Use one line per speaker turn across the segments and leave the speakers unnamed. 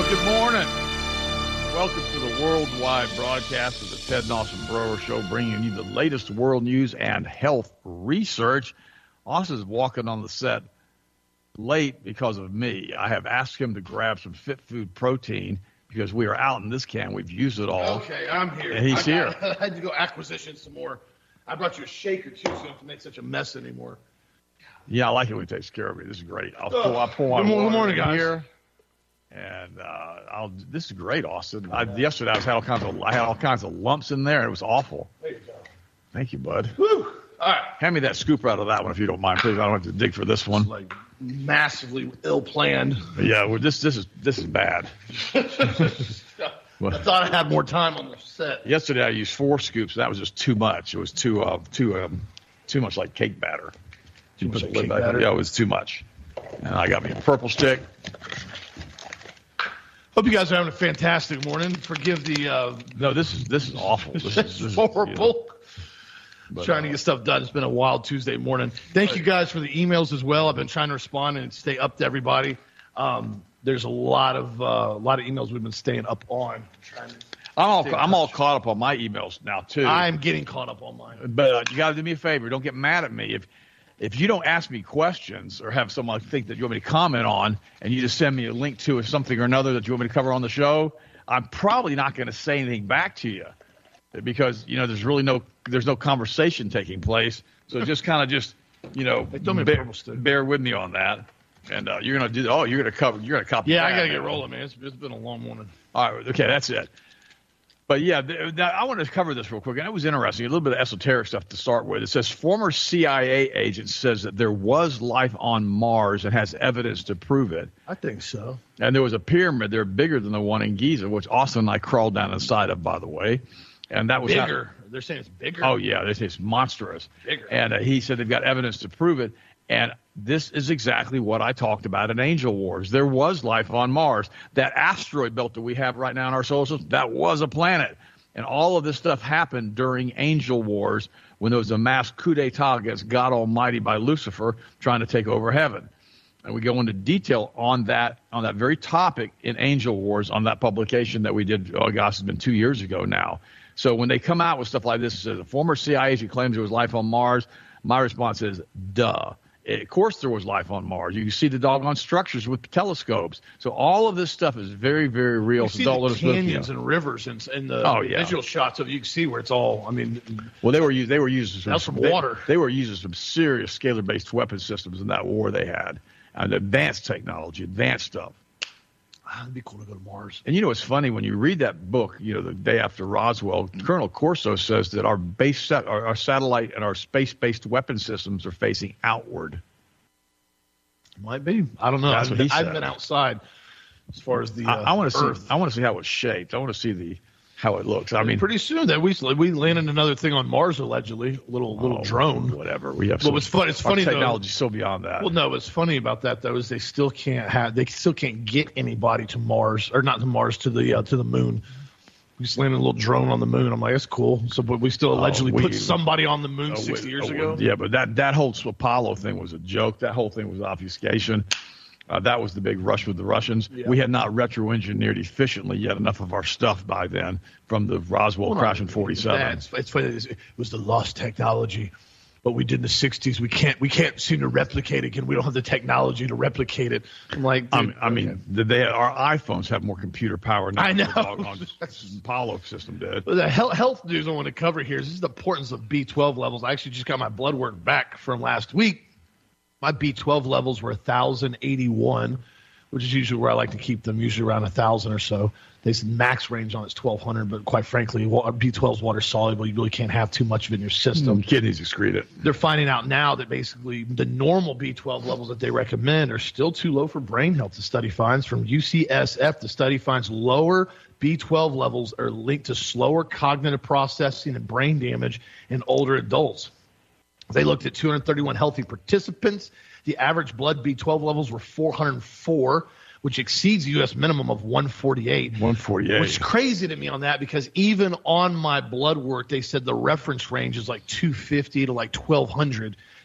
good morning. Welcome to the worldwide broadcast of the Ted and Austin Broer Show, bringing you the latest world news and health research. Austin's walking on the set late because of me. I have asked him to grab some Fit Food protein because we are out in this can. We've used it all.
Okay, I'm here.
And he's here.
I had to go acquisition some more. I brought you a shaker, too, so you don't have to make such a mess anymore.
Yeah, I like it when he takes care of me. This is great. I'll pour
Good morning, guys.
here. And this is great, Austin. Yesterday I had all kinds of lumps in there. It was awful.
There you go.
Thank you, bud.
Woo! All right.
Hand me that scoop out of that one if you don't mind, please. I don't have to dig for this one.
Like massively ill-planned.
Yeah, well, this is bad.
I thought I had more time on the set.
Yesterday I used 4 scoops. That was just too much. It was too much like cake batter.
Too much
Put
like
the lid
cake
back on.
batter?
Yeah, it was too much. And I got me a purple stick.
Hope you guys are having a fantastic morning. Forgive the
No, this is awful. This is
horrible.
But,
trying to get stuff done. It's been a wild Tuesday morning. Thank you guys for the emails as well. I've been trying to respond and stay up to everybody. There's a lot of emails we've been staying up on.
I'm all caught up on my emails now too.
I'm getting caught up on mine.
But you got to do me a favor. Don't get mad at me if you don't ask me questions or have someone think that you want me to comment on, and you just send me a link to something or another that you want me to cover on the show. I'm probably not going to say anything back to you because there's really no conversation taking place. So just kind of bear with me on that. And you're going to do that. Oh, you're going to copy.
Yeah,
that.
I got to get rolling, man. It's been a long morning.
All right. Okay, that's it. But yeah, I want to cover this real quick. And it was interesting. A little bit of esoteric stuff to start with. It says former CIA agent says that there was life on Mars and has evidence to prove it.
I think so.
And there was a pyramid there bigger than the one in Giza, which Austin and I crawled down inside of, by the way. And that was
bigger. They're saying it's bigger.
Oh yeah, they say it's monstrous.
Bigger.
And he said they've got evidence to prove it. And this is exactly what I talked about in Angel Wars. There was life on Mars. That asteroid belt that we have right now in our solar system, that was a planet. And all of this stuff happened during Angel Wars when there was a mass coup d'etat against God Almighty by Lucifer trying to take over heaven. And we go into detail on that very topic in Angel Wars on that publication that we did, oh gosh, it's been 2 years ago now. So when they come out with stuff like this, it says a former CIA agent claims there was life on Mars. My response is, duh. Of course there was life on Mars. You can see the doggone structures with telescopes. So all of this stuff is very, very real.
You see the canyons and rivers and the visual shots of you can see where it's all. I mean,
well, they were using
some water.
They were using some serious scalar-based weapon systems in that war they had, and advanced technology, advanced stuff.
It'd be cool to go to Mars.
And it's funny when you read that book, the day after Roswell, Colonel Corso says that our satellite and our space-based weapon systems are facing outward.
Might be. I don't know.
That's what he said.
I've been outside as far as the
I want to
Earth.
see. I want to see how it's shaped. I want to see how it looks. I mean,
pretty soon that we landed another thing on Mars allegedly, a little drone.
Whatever. We have.
Well, it's funny. It's funny
technology so beyond that.
Well, no, what's funny about that though is they still can't get anybody to Mars, or not to Mars, to the moon. We just landed a little drone on the moon. I'm like, that's cool. So, but we still allegedly put somebody on the moon 60 years ago.
Yeah, but that whole Apollo thing was a joke. That whole thing was obfuscation. That was the big rush with the Russians. Yeah. We had not retro-engineered efficiently yet enough of our stuff by then from the Roswell crash in 47.
It's funny. It was the lost technology. What we did in the 60s, we can't seem to replicate it again. We don't have the technology to replicate it. I'm like, dude,
I mean, our iPhones have more computer power now.
I know.
The Apollo system did.
But the health news I want to cover here is the importance of B12 levels. I actually just got my blood work back from last week. My B12 levels were 1,081, which is usually where I like to keep them, usually around 1,000 or so. They said max range on it's 1,200, but quite frankly, B12 is water soluble. You really can't have too much of it in your system.
Kidneys excrete it.
They're finding out now that basically the normal B12 levels that they recommend are still too low for brain health. The study finds from UCSF, the study finds lower B12 levels are linked to slower cognitive processing and brain damage in older adults. They looked at 231 healthy participants. The average blood B12 levels were 404, which exceeds the U.S. minimum of 148.
148.
Which is crazy to me on that because even on my blood work, they said the reference range is like 250 to like 1,200.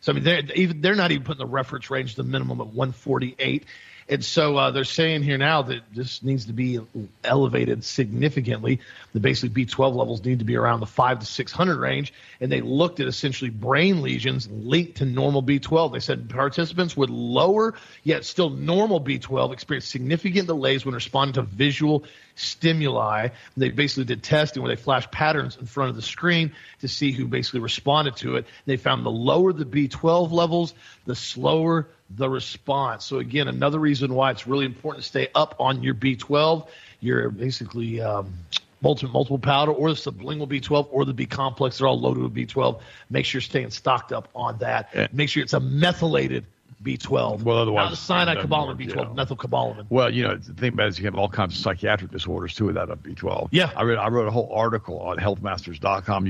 So, I mean, they're not even putting the reference range, the minimum at 148. And so they're saying here now that this needs to be elevated significantly. The basically B12 levels need to be around the 500 to 600 range. And they looked at essentially brain lesions linked to normal B12. They said participants with lower yet still normal B12 experienced significant delays when responding to visual stimuli. They basically did testing where they flashed patterns in front of the screen to see who basically responded to it. They found the lower the B12 levels, the slower the response. So again, another reason why it's really important to stay up on your B12, your basically multiple powder or the sublingual B12 or the B complex. They're all loaded with B12. Make sure you're staying stocked up on that.
Yeah.
Make sure it's a methylated B12.
Well, otherwise,
not the cyanide cobalamin B12,
yeah.
methylcobalamin.
Well, the thing about it is you have all kinds of psychiatric disorders too with that B12.
Yeah.
I wrote a whole article on healthmasters.com.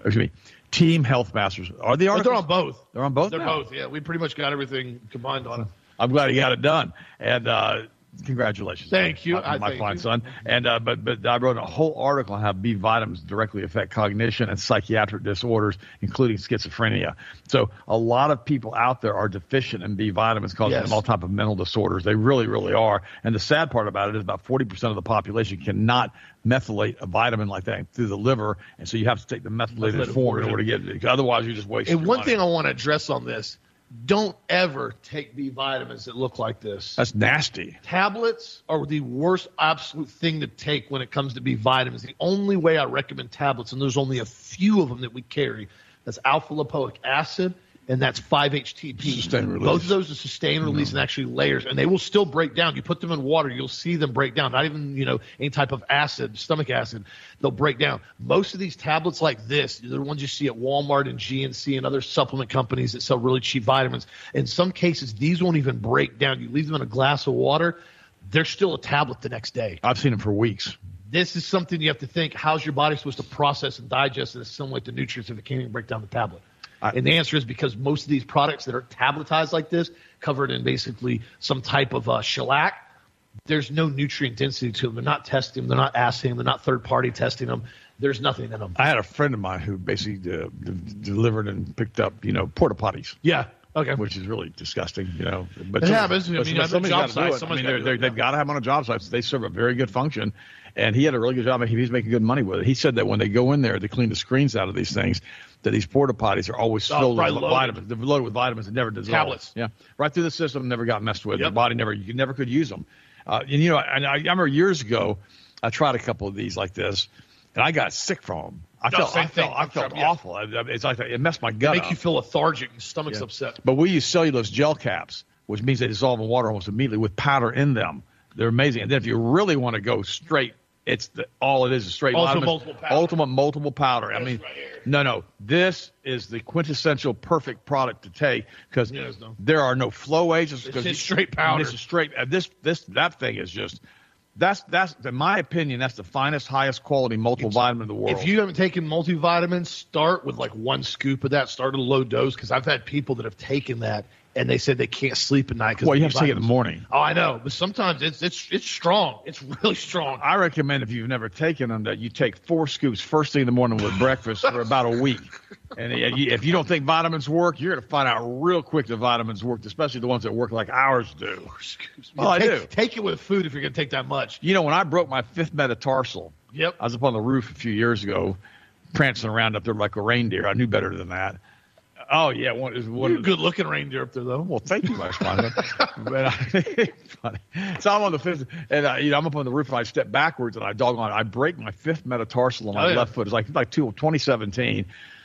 Team Health Masters. Are the articles?
But they're on both.
They're on both.
They're
now?
both. Yeah, we pretty much got everything combined on it.
I'm glad he got it done. And congratulations.
Thank you.
My
Thank
fine
you.
son. And but I wrote a whole article on how B vitamins directly affect cognition and psychiatric disorders, including schizophrenia. So a lot of people out there are deficient in B vitamins, causing
Yes.
them all type of mental disorders. They really, really are. And the sad part about it is about 40% of the population cannot methylate a vitamin like that through the liver, and so you have to take the methylated form in order to get it. Otherwise, you just waste.
And
your
one
money.
thing I want to address on this, don't ever take B vitamins that look like this.
That's nasty.
Tablets are the worst absolute thing to take when it comes to B vitamins. The only way I recommend tablets, and there's only a few of them that we carry, that's alpha lipoic acid and that's 5-HTP.
Sustained release.
Both of those are sustained release and actually layers, and they will still break down. You put them in water, you'll see them break down. Not even, any type of acid, stomach acid, they'll break down. Most of these tablets like this, they're the ones you see at Walmart and GNC and other supplement companies that sell really cheap vitamins. In some cases, these won't even break down. You leave them in a glass of water, they're still a tablet the next day.
I've seen them for weeks.
This is something you have to think, how's your body supposed to process and digest and assimilate the nutrients if it can't even break down the tablet? And the answer is because most of these products that are tabletized like this, covered in basically some type of shellac, there's no nutrient density to them. They're not testing them. They're not assaying them. They're not third-party testing them. There's nothing in them.
I had a friend of mine who basically delivered and picked up, porta potties.
Yeah. Okay.
Which is really disgusting, But
It happens.
But
on
somebody's
job
got to do
sites,
it.
somebody's gotta do it.
They've got to have them on a job site. They serve a very good function. And he had a really good job. He was making good money with it. He said that when they go in there to clean the screens out of these things, that these porta potties are always filled with vitamins. They're loaded with vitamins and never dissolve.
Tablets.
Yeah. Right through the system, never got messed with.
Yep.
The body never could use them. And I remember years ago, I tried a couple of these like this, and I got sick from them. I felt awful. It's like it messed my gut up.
Make you feel lethargic. Your stomach's upset.
But we use cellulose gel caps, which means they dissolve in water almost immediately with powder in them. They're amazing. And then if you really want to go straight, all it is straight vitamins. Ultimate multiple powder. I mean, no. This is the quintessential perfect product to take because there are no flow agents.
It's just straight powder.
This is straight. That thing is just. That's in my opinion, that's the finest, highest quality multivitamin in the world.
If you haven't taken multivitamins, start with like one scoop of that. Start at a low dose because I've had people that have taken that and they said they can't sleep at night.
Well, you have to take it in the morning.
Oh, I know, but sometimes it's strong. It's really strong.
I recommend if you've never taken them that you take 4 scoops first thing in the morning with breakfast for about a week. And if you don't think vitamins work, you're going to find out real quick that vitamins work, especially the ones that work like ours do. I do.
Take it with food if you're going to take that much.
When I broke my 5th metatarsal,
Yep.
I was up on the roof a few years ago, prancing around up there like a reindeer. I knew better than that. Oh, yeah.
You're a good-looking reindeer up there, though.
Well, thank you, my sponsor. Funny. So I'm on the 5th, and I'm up on the roof, and I step backwards, and I break my 5th metatarsal on my left foot. It's like 2017.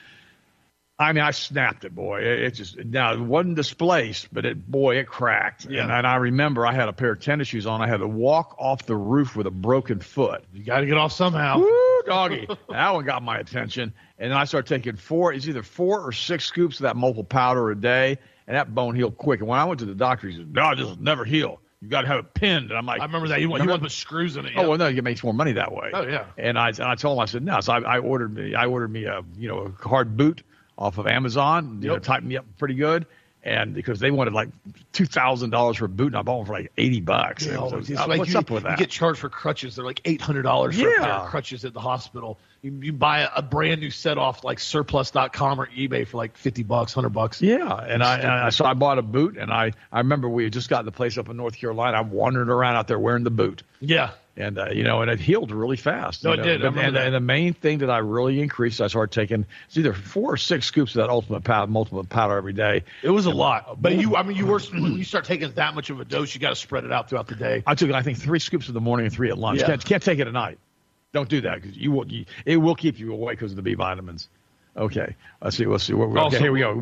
I mean, I snapped it, boy. It wasn't displaced, but it cracked.
Yeah.
And I remember I had a pair of tennis shoes on. I had to walk off the roof with a broken foot.
You got to get off somehow.
Woo, doggy. That one got my attention. And then I started taking it's either 4 or 6 scoops of that multiple powder a day, and that bone healed quick. And when I went to the doctor, he said, no, this will never heal. You got to have it pinned. And I'm like,
I remember that. You want to put screws in it.
Oh, well, no, you make more money that way.
Oh, yeah.
And I told him, I said, no. So I ordered me a hard boot off of Amazon, tightened me up pretty good. And because they wanted like $2,000 for a boot, and I bought them for like $80.
What's up with that? You get charged for crutches. They're like $800 for a pair of crutches at the hospital. You buy a brand new set off like surplus.com or eBay for like $50, $100.
Yeah, and I bought a boot, and I remember we had just gotten the place up in North Carolina. I'm wandering around out there wearing the boot.
Yeah.
And, and it healed really fast.
No, it did.
And the main thing that I really increased, I started taking, it's either 4 or 6 scoops of that ultimate powder every day.
It was a lot. But when you start taking that much of a dose, you got to spread it out throughout the day.
I took, I think, 3 scoops in the morning and 3 at lunch.
Yeah.
Can't take it at night. Don't do that because it will keep you awake because of the B vitamins. Okay, let's see. Okay, here we go.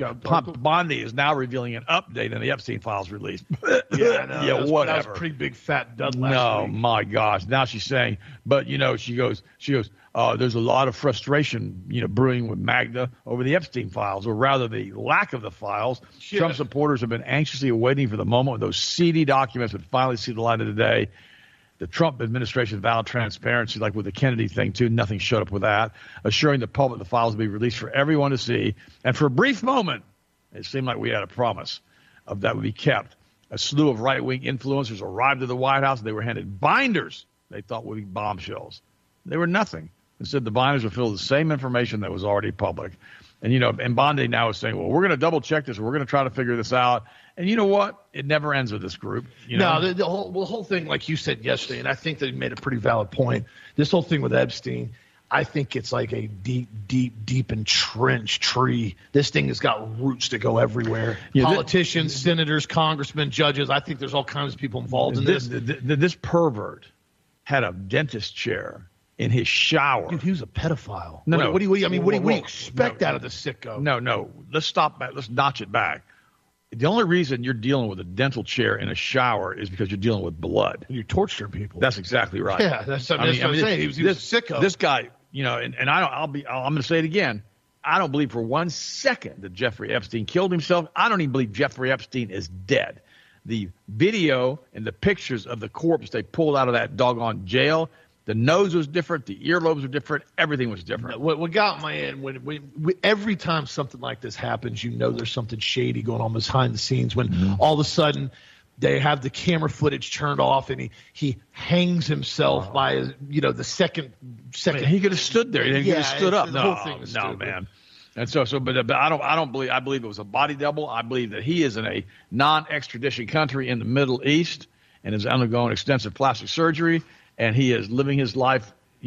Bondi is now revealing an update on the Epstein files released.
Whatever.
Whatever.
That was a pretty big fat dud last week.
My gosh. Now she's saying, but she goes, there's a lot of frustration, brewing with Magda over the Epstein files, or rather the lack of the files.
Yeah.
Trump supporters have been anxiously awaiting for the moment when those seedy documents would finally see the light of the day. The Trump administration vowed transparency, like with the Kennedy thing, too. Nothing showed up with that, assuring the public the files would be released for everyone to see. And for a brief moment, it seemed like we had a promise of that would be kept. A slew of right-wing influencers arrived at the White House, and they were handed binders they thought would be bombshells. They were nothing. Instead, the binders were filled with the same information that was already public. And, and Bondi now is saying, well, we're going to double-check this. We're going to try to figure this out. And you know what? It never ends with this group.
No, the whole thing, like you said yesterday, and I think that you made a pretty valid point, this whole thing with Epstein, I think it's like a deep entrenched tree. This thing has got roots that go everywhere. Yeah, politicians, senators, congressmen, judges. I think there's all kinds of people involved in this.
This pervert had a dentist chair in his shower.
Dude, he was a pedophile.
No.
What do you expect out of the sicko?
No. Let's stop back. Let's notch it back. The only reason you're dealing with a dental chair in a shower is because you're dealing with blood.
You torture people.
That's exactly right.
Yeah, that's what I'm saying. He was a sicko.
This guy, and I'm going to say it again. I don't believe for 1 second that Jeffrey Epstein killed himself. I don't even believe Jeffrey Epstein is dead. The video and the pictures of the corpse they pulled out of that doggone jail, the nose was different, the earlobes were different, everything was different.
What got my end, when every time something like this happens, there's something shady going on behind the scenes. When all of a sudden they have the camera footage turned off and he hangs himself by his, the second.
He could have stood there. He could have stood up.
The whole thing was stupid.
Man. And but I don't believe. I believe it was a body double. I believe that he is in a non-extradition country in the Middle East and is undergoing extensive plastic surgery. And he is living his life,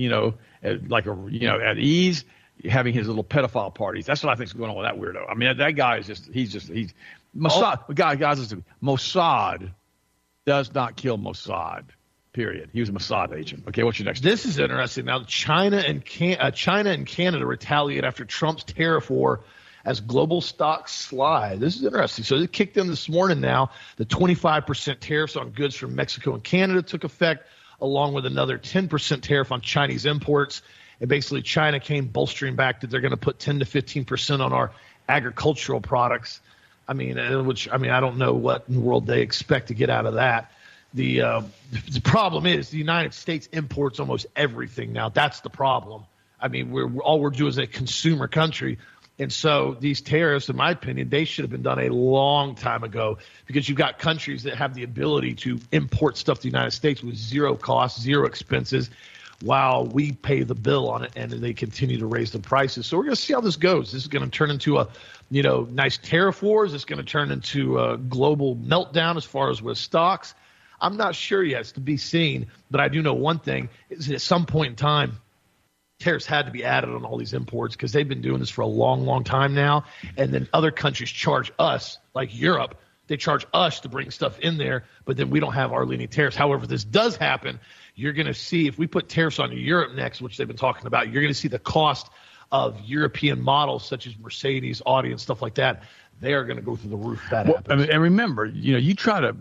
at ease, having his little pedophile parties. That's what I think is going on with that weirdo. I mean, that guy is he's Mossad. Guys, listen, Mossad does not kill Mossad. Period. He was a Mossad agent. Okay, what's your next?
This is interesting. Now, China and Canada retaliate after Trump's tariff war as global stocks slide. This is interesting. So it kicked in this morning now. The 25% tariffs on goods from Mexico and Canada took effect, along with another 10% tariff on Chinese imports. And basically, China came bolstering back that they're going to put 10 to 15% on our agricultural products. I don't know what in the world they expect to get out of that. The problem is the United States imports almost everything now. That's the problem. I mean, we're doing is a consumer country. And so these tariffs, in my opinion, they should have been done a long time ago, because you've got countries that have the ability to import stuff to the United States with zero cost, zero expenses, while we pay the bill on it, and they continue to raise the prices. So we're going to see how this goes. This is going to turn into a, nice tariff wars. It's going to turn into a global meltdown as far as with stocks. I'm not sure yet. It's to be seen. But I do know one thing is that at some point in time, tariffs had to be added on all these imports, because they've been doing this for a long, long time now. And then other countries charge us, like Europe, they charge us to bring stuff in there, but then we don't have our leaning tariffs. However, if this does happen, you're going to see, if we put tariffs on Europe next, which they've been talking about, you're going to see the cost of European models such as Mercedes, Audi, and stuff like that. They are going to go through the roof if that happens.
And remember, you try to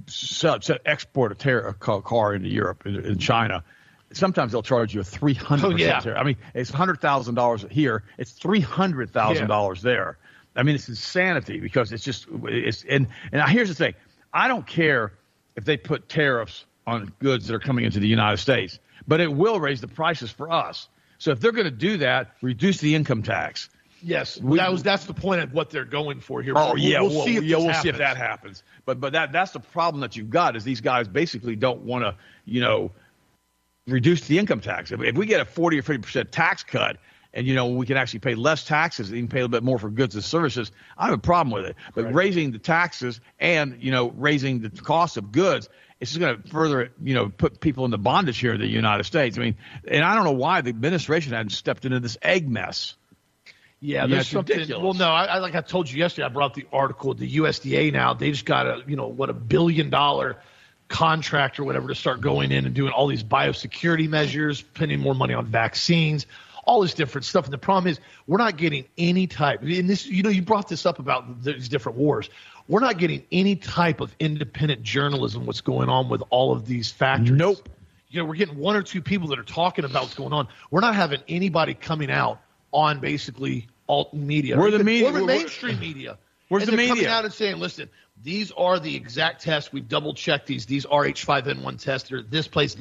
export a car into Europe, in China. Sometimes they'll charge you a 300% tariff. I mean, it's $100,000 here. It's $300,000 there. I mean, it's insanity, because and here's the thing. I don't care if they put tariffs on goods that are coming into the United States, but it will raise the prices for us. So if they're going to do that, reduce the income tax.
Yes, that's the point of what they're going for here.
We'll see if that happens. But that's the problem that you've got, is these guys basically don't want to, reduce the income tax. If we get a 40 or 50% tax cut, and, we can actually pay less taxes and even pay a little bit more for goods and services, I don't have a problem with it. But raising the taxes and, raising the cost of goods, it's just going to further, put people into bondage here in the United States. I mean, and I don't know why the administration hadn't stepped into this egg mess.
Yeah, there's something.
Ridiculous.
Well, no, I like I told you yesterday, I brought the article. The USDA now, they just got a $1 billion contract or whatever to start going in and doing all these biosecurity measures, spending more money on vaccines, all this different stuff. And the problem is we're not getting any type. And this, you brought this up about these different wars. We're not getting any type of independent journalism. What's going on with all of these factories?
Nope.
We're getting one or two people that are talking about what's going on. We're not having anybody coming out on basically alt media.
We're the media.
We're mainstream media.
Where's the media?
Coming out and saying, listen, these are the exact tests. We've double-checked these. These are H5N1 tests. They're this place,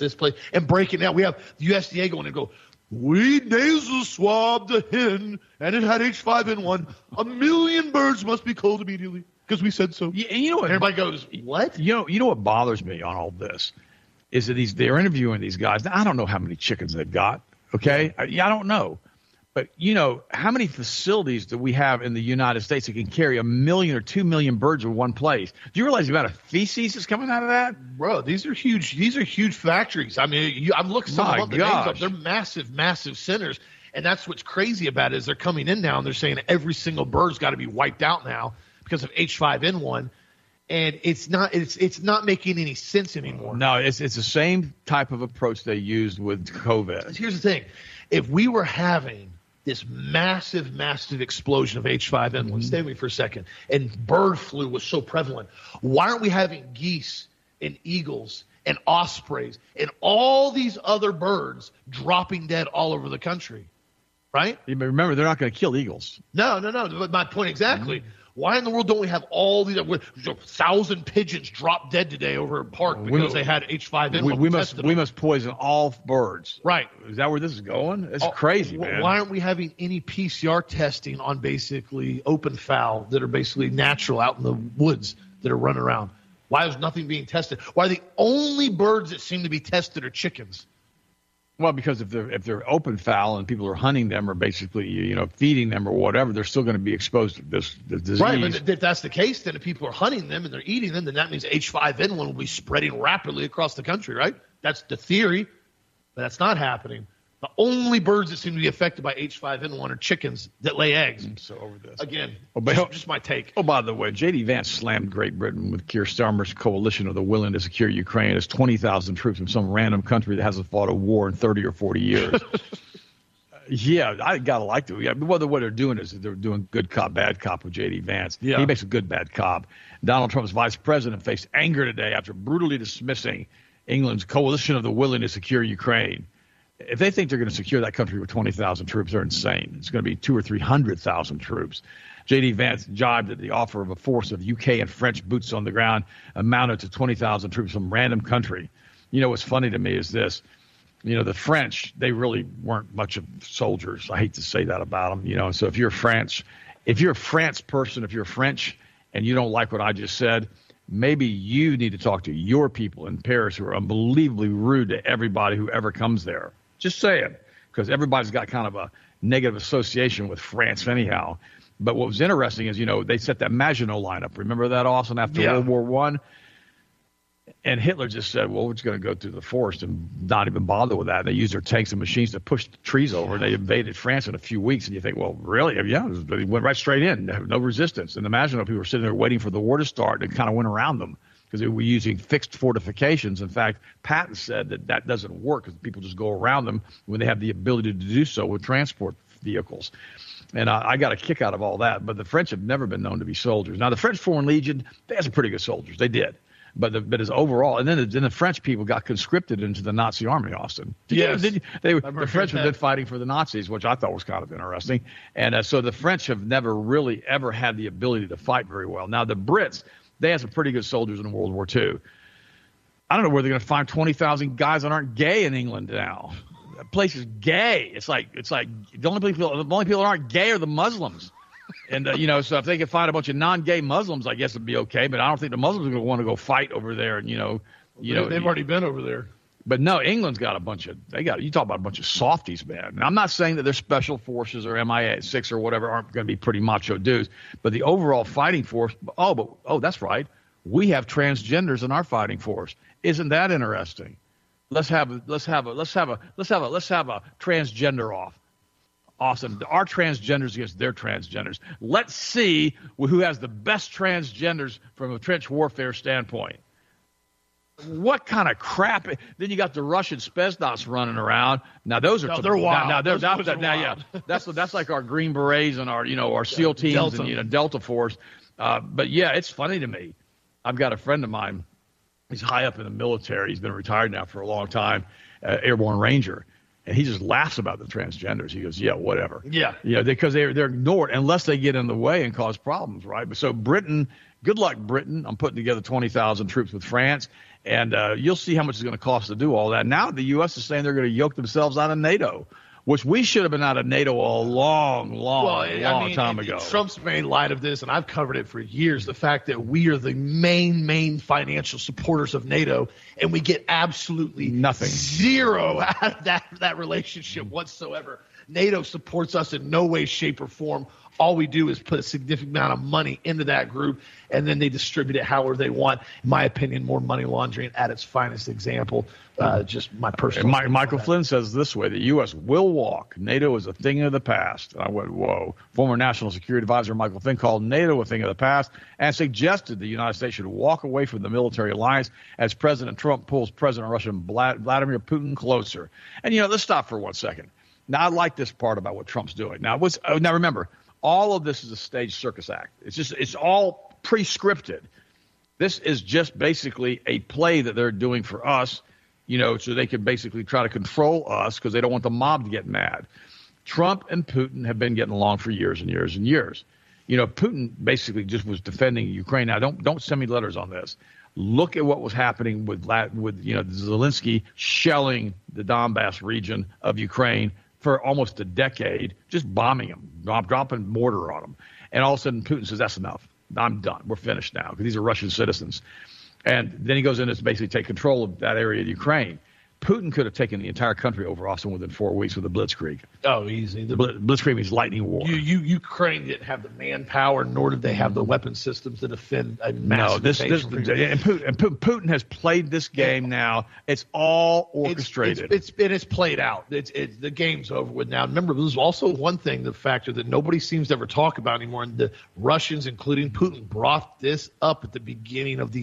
and breaking down. We have the USDA going and go, we nasal swabbed a hen, and it had H5N1. 1 million birds must be killed immediately because we said so.
Yeah, and you know what?
Everybody goes, what?
You know what bothers me on all this is that they're interviewing these guys. Now, I don't know how many chickens they've got, okay? I don't know. But, how many facilities do we have in the United States that can carry 1 million or 2 million birds in one place? Do you realize the amount of feces that's coming out of that?
Bro, these are huge. These are huge factories. I mean, I'm looking some of the names up. They're massive, massive centers. And that's what's crazy about it is they're coming in now and they're saying every single bird's got to be wiped out now because of H5N1. And it's not making any sense anymore.
No, it's the same type of approach they used with COVID.
Here's the thing. If we were having this massive, massive explosion of H5N1, stay with me for a second, and bird flu was so prevalent, why aren't we having geese and eagles and ospreys and all these other birds dropping dead all over the country, right?
Remember, they're not going to kill eagles.
No. But my point exactly. Why in the world don't we have all these 1,000 pigeons drop dead today over a park because they had H5N1?
We must poison all birds.
Right.
Is that where this is going? It's crazy, man.
Why aren't we having any PCR testing on basically open fowl that are basically natural out in the woods that are running around? Why is nothing being tested? Why are the only birds that seem to be tested are chickens?
Well, because if they're open fowl and people are hunting them or basically feeding them or whatever, they're still going to be exposed to this disease.
Right, but if that's the case, then if people are hunting them and they're eating them, then that means H5N1 will be spreading rapidly across the country, right? That's the theory, but that's not happening. The only birds that seem to be affected by H5N1 are chickens that lay eggs.
I'm so over this.
Again, just my take.
Oh, by the way, J.D. Vance slammed Great Britain with Keir Starmer's coalition of the willing to secure Ukraine as 20,000 troops from some random country that hasn't fought a war in 30 or 40 years. Yeah, I got to like it. Yeah, what they're doing is they're doing good cop, bad cop with J.D. Vance. Yeah. He makes a good bad cop. Donald Trump's vice president faced anger today after brutally dismissing England's coalition of the willing to secure Ukraine. If they think they're going to secure that country with 20,000 troops, they're insane. It's going to be 200,000 or 300,000 troops. J.D. Vance jibed at the offer of a force of UK and French boots on the ground amounted to 20,000 troops from random country. What's funny to me is this. The French, they really weren't much of soldiers. I hate to say that about them. So if you're French person, if you're French and you don't like what I just said, maybe you need to talk to your people in Paris who are unbelievably rude to everybody who ever comes there. Just saying, because everybody's got kind of a negative association with France anyhow. But what was interesting is, they set that Maginot lineup. Remember that, Austin, after World War I? And Hitler just said, well, we're just going to go through the forest and not even bother with that. They used their tanks and machines to push the trees over. And they invaded France in a few weeks. And you think, well, really? Yeah, they went right straight in. No resistance. And the Maginot people were sitting there waiting for the war to start and kind of went around them, because they were using fixed fortifications. In fact, Patton said that doesn't work because people just go around them when they have the ability to do so with transport vehicles. And I got a kick out of all that. But the French have never been known to be soldiers. Now, the French Foreign Legion, they had some pretty good soldiers. They did. But as overall, and then the French people got conscripted into the Nazi army, Austin.
Yes.
The French have been fighting for the Nazis, which I thought was kind of interesting. And so the French have never really ever had the ability to fight very well. Now, the Brits, they had some pretty good soldiers in World War II. I don't know where they're going to find 20,000 guys that aren't gay in England now. That place is gay. It's like the only people that aren't gay are the Muslims. And, so if they could find a bunch of non-gay Muslims, I guess it'd be okay. But I don't think the Muslims are going to want to go fight over there. And,
they've already been over there.
But no, England's got you talk about a bunch of softies, man. And I'm not saying that their special forces or MI6 or whatever aren't going to be pretty macho dudes, but the overall fighting force, that's right. We have transgenders in our fighting force. Isn't that interesting? Let's have a transgender off. Awesome. Our transgenders against their transgenders. Let's see who has the best transgenders from a trench warfare standpoint. What kind of crap? Then you got the Russian Spetsnaz running around. Now those are
they're wild.
That's like our Green Berets and our SEAL teams Delta. And Delta Force. But yeah, it's funny to me. I've got a friend of mine. He's high up in the military. He's been retired now for a long time, airborne ranger, and he just laughs about the transgenders. He goes, "Yeah, whatever."
Yeah,
because they're ignored unless they get in the way and cause problems, right? But so Britain. Good luck, Britain. I'm putting together 20,000 troops with France, and you'll see how much it's going to cost to do all that. Now the U.S. is saying they're going to yoke themselves out of NATO, which we should have been out of NATO a long time ago.
Trump's main light of this, and I've covered it for years, the fact that we are the main financial supporters of NATO, and we get absolutely
nothing,
zero out of that relationship whatsoever. NATO supports us in no way, shape, or form. All we do is put a significant amount of money into that group, and then they distribute it however they want. In my opinion, more money laundering at its finest example. Just my personal.
Michael Flynn says this way: the U.S. will walk. NATO is a thing of the past. And I went, whoa. Former National Security Advisor Michael Flynn called NATO a thing of the past and suggested the United States should walk away from the military alliance as President Trump pulls President Russian Vladimir Putin closer. And let's stop for 1 second. Now I like this part about what Trump's doing. Now remember. All of this is a staged circus act. It's all pre-scripted. This is just basically a play that they're doing for us, so they can basically try to control us because they don't want the mob to get mad. Trump and Putin have been getting along for years and years and years. Putin basically just was defending Ukraine. Now, don't send me letters on this. Look at what was happening with Zelensky shelling the Donbass region of Ukraine for almost a decade, just bombing them, dropping mortar on them. And all of a sudden Putin says, that's enough. I'm done. We're finished now because these are Russian citizens. And then he goes in to basically take control of that area of Ukraine. Putin could have taken the entire country over Austin within 4 weeks with the Blitzkrieg.
Oh, easy.
The Blitzkrieg means lightning war.
Ukraine didn't have the manpower, nor did they have the weapon systems to defend a massive invasion.
Putin has played this game now. It's all orchestrated.
It's played out. The game's over with now. Remember, there's also one thing, the factor that nobody seems to ever talk about anymore, and the Russians, including Putin, brought this up at the beginning of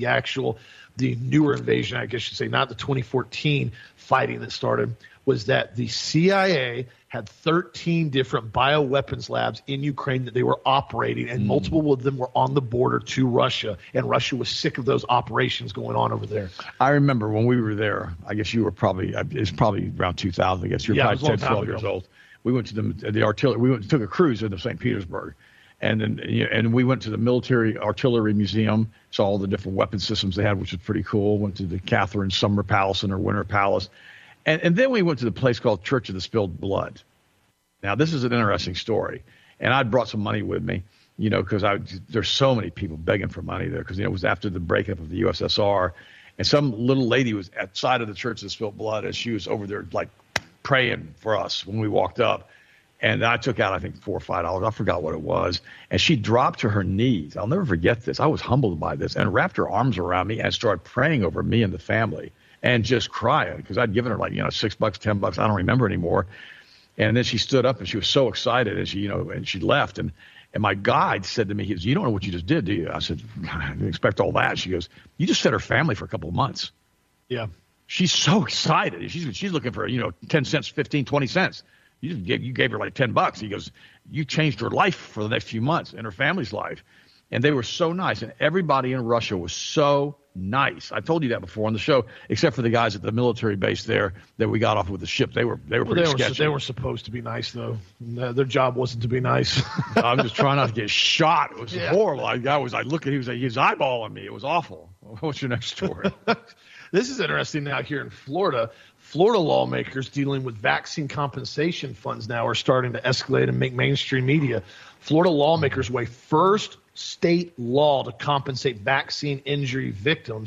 the newer invasion, I guess you should say, not the 2014 fighting that started, was that the CIA had 13 different bioweapons labs in Ukraine that they were operating, and multiple of them were on the border to Russia, and Russia was sick of those operations going on over there.
I remember when we were there, I guess you were it's probably around 2000, I guess. You were probably 10, 12 years old. We went to the artillery. We took a cruise into St. Petersburg. And then, and we went to the Military Artillery Museum, saw all the different weapon systems they had, which was pretty cool. Went to the Catherine Summer Palace and her Winter Palace. And then we went to the place called Church of the Spilled Blood. Now, this is an interesting story. And I'd brought some money with me, because there's so many people begging for money there because, it was after the breakup of the USSR. And some little lady was outside of the Church of the Spilled Blood, and she was over there, like, praying for us when we walked up. And I took out, I think, $4 or $5. I forgot what it was. And she dropped to her knees. I'll never forget this. I was humbled by this, and wrapped her arms around me and started praying over me and the family and just crying because I'd given her $6, $10. I don't remember anymore. And then she stood up and she was so excited and she left. And my guide said to me, you don't know what you just did, do you? I said, I didn't expect all that. She goes, you just fed her family for a couple of months.
Yeah.
She's so excited. She's looking for, 10 cents, 15, 20 cents. You gave her like $10. He goes, you changed her life for the next few months and her family's life. And they were so nice. And everybody in Russia was so nice. I told you that before on the show, except for the guys at the military base there that we got off with the ship. They were pretty sketchy.
They were supposed to be nice, though. Their job wasn't to be nice.
I was just trying not to get shot. It was horrible. I was looking, he was eyeballing me. It was awful. What's your next story?
This is interesting now here in Florida. Florida lawmakers dealing with vaccine compensation funds now are starting to escalate and make mainstream media. Florida lawmakers weigh first state law to compensate vaccine injury victims.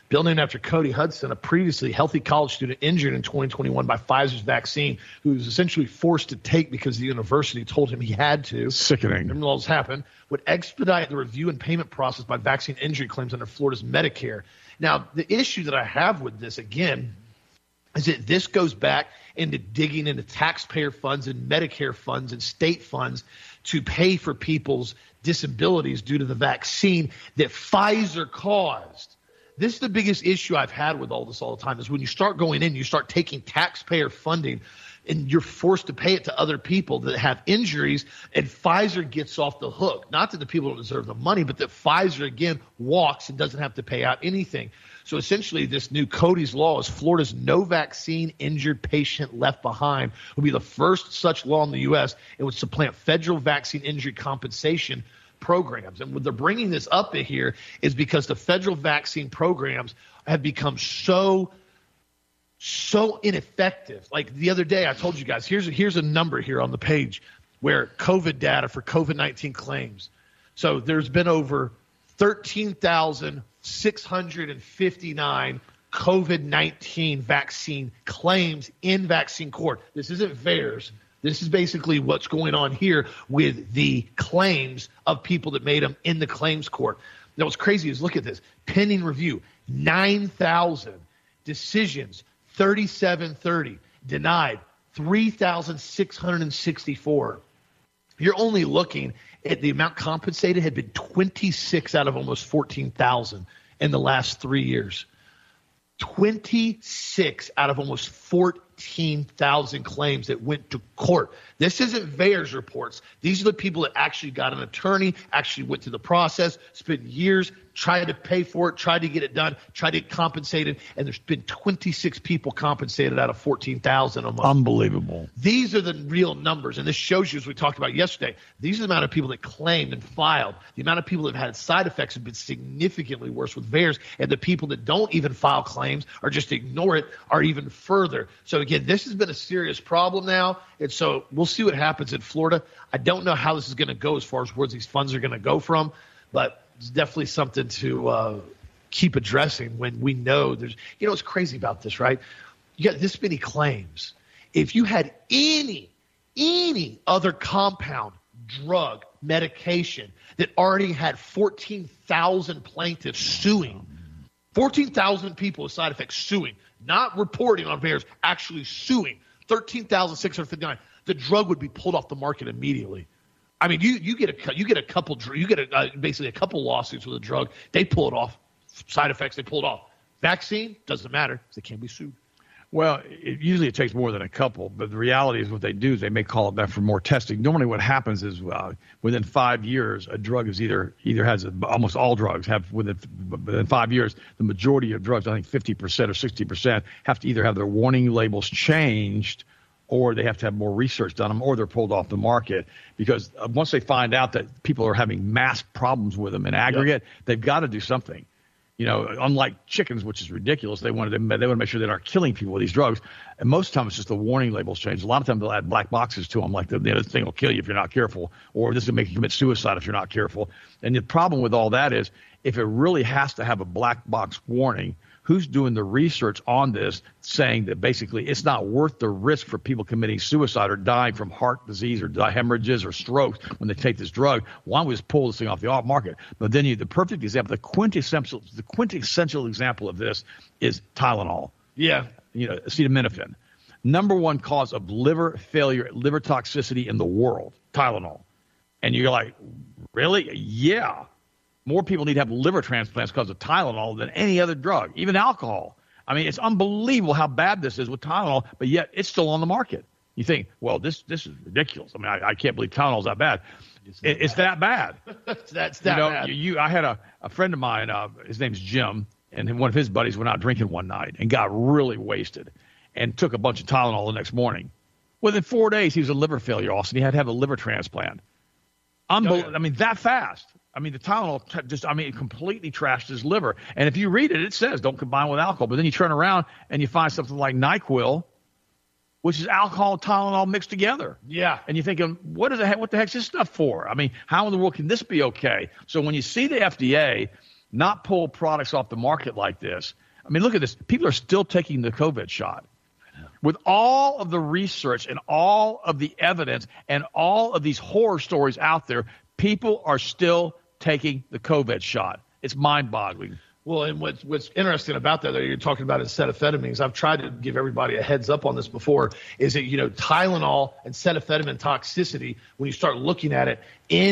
bill named after Cody Hudson, a previously healthy college student injured in 2021 by Pfizer's vaccine, who was essentially forced to take because the university told him he had to.
Sickening.
Criminals happen. Would expedite the review and payment process by vaccine injury claims under Florida's Medicare. Now, the issue that I have with this, again, is that this goes back into digging into taxpayer funds and Medicare funds and state funds to pay for people's disabilities due to the vaccine that Pfizer caused. This is the biggest issue I've had with all this all the time, is when you start going in, you start taking taxpayer funding and you're forced to pay it to other people that have injuries, and Pfizer gets off the hook. Not that the people don't deserve the money, but that Pfizer, again, walks and doesn't have to pay out anything. So essentially, this new Cody's Law is Florida's no vaccine injured patient left behind will be the first such law in the U.S. It would supplant federal vaccine injury compensation programs. And what they're bringing this up here is because the federal vaccine programs have become so ineffective. Like the other day, I told you guys, here's a number here on the page where COVID data for COVID-19 claims. So there's been over 13,659 COVID-19 vaccine claims in vaccine court. This isn't VAERS. This is basically what's going on here with the claims of people that made them in the claims court. Now, what's crazy is, look at this. Pending review, 9,000 decisions, 3730, denied 3,664. You're only looking at the amount compensated had been 26 out of almost 14,000 in the last 3 years. 26 out of almost 14,000 claims that went to court. This isn't VAERS reports. These are the people that actually got an attorney, actually went through the process, spent years, tried to pay for it, tried to get it done, tried to get compensated, and there's been 26 people compensated out of 14,000 almost.
Unbelievable.
These are the real numbers, and this shows you, as we talked about yesterday, these are the amount of people that claimed and filed. The amount of people that have had side effects have been significantly worse with VAERS, and the people that don't even file claims or just ignore it are even further. So again, this has been a serious problem now, and so we'll see what happens in Florida. I don't know how this is going to go as far as where these funds are going to go from, but it's definitely something to keep addressing when we know there's, what's crazy about this, right? You got this many claims. If you had any other compound, drug, medication that already had 14,000 plaintiffs suing, 14,000 people with side effects suing, not reporting on VAERS, actually suing, 13,659, the drug would be pulled off the market immediately. I mean, you get a couple basically a couple lawsuits with a drug, they pull it off. Side effects, they pull it off. Vaccine doesn't matter; they can't be sued.
Well, usually it takes more than a couple, but the reality is what they do is they may call it back for more testing. Normally, what happens is within 5 years, a drug is either has almost all drugs have within 5 years. The majority of drugs, I think 50% or 60%, have to either have their warning labels changed, or they have to have more research done on them, or they're pulled off the market. Because once they find out that people are having mass problems with them in aggregate, they've got to do something. Unlike chickens, which is ridiculous, they want to make sure they aren't killing people with these drugs. And most of the time, it's just the warning labels change. A lot of times, they'll add black boxes to them, like this thing will kill you if you're not careful, or this will make you commit suicide if you're not careful. And the problem with all that is, if it really has to have a black box warning, who's doing the research on this, saying that basically it's not worth the risk for people committing suicide or dying from heart disease or hemorrhages or strokes when they take this drug? Why don't we just pull this thing off the market? But then the perfect example, the quintessential example of this is Tylenol.
Yeah.
Acetaminophen. Number one cause of liver failure, liver toxicity in the world, Tylenol. And you're like, really? Yeah. More people need to have liver transplants because of Tylenol than any other drug, even alcohol. I mean, it's unbelievable how bad this is with Tylenol, but yet it's still on the market. You think, well, this is ridiculous. I mean, I can't believe Tylenol's that bad. It's that bad.
That's that bad.
I had a friend of mine, his name's Jim, and one of his buddies went out drinking one night and got really wasted and took a bunch of Tylenol the next morning. Within 4 days, he was a liver failure, Austin. He had to have a liver transplant. Unbelievable. I mean, that fast. I mean, the Tylenol it completely trashed his liver. And if you read it, it says don't combine with alcohol. But then you turn around and you find something like NyQuil, which is alcohol and Tylenol mixed together.
Yeah.
And you're thinking, what the heck's this stuff for? I mean, how in the world can this be okay? So when you see the FDA not pull products off the market like this. I mean, look at this. People are still taking the COVID shot. With all of the research and all of the evidence and all of these horror stories out there, people are still taking the COVID shot. It's mind-boggling.
Well, and what's interesting about that you're talking about acetaminophen. I've tried to give everybody a heads up on this before, is that, Tylenol and acetaminophen toxicity, when you start looking at it,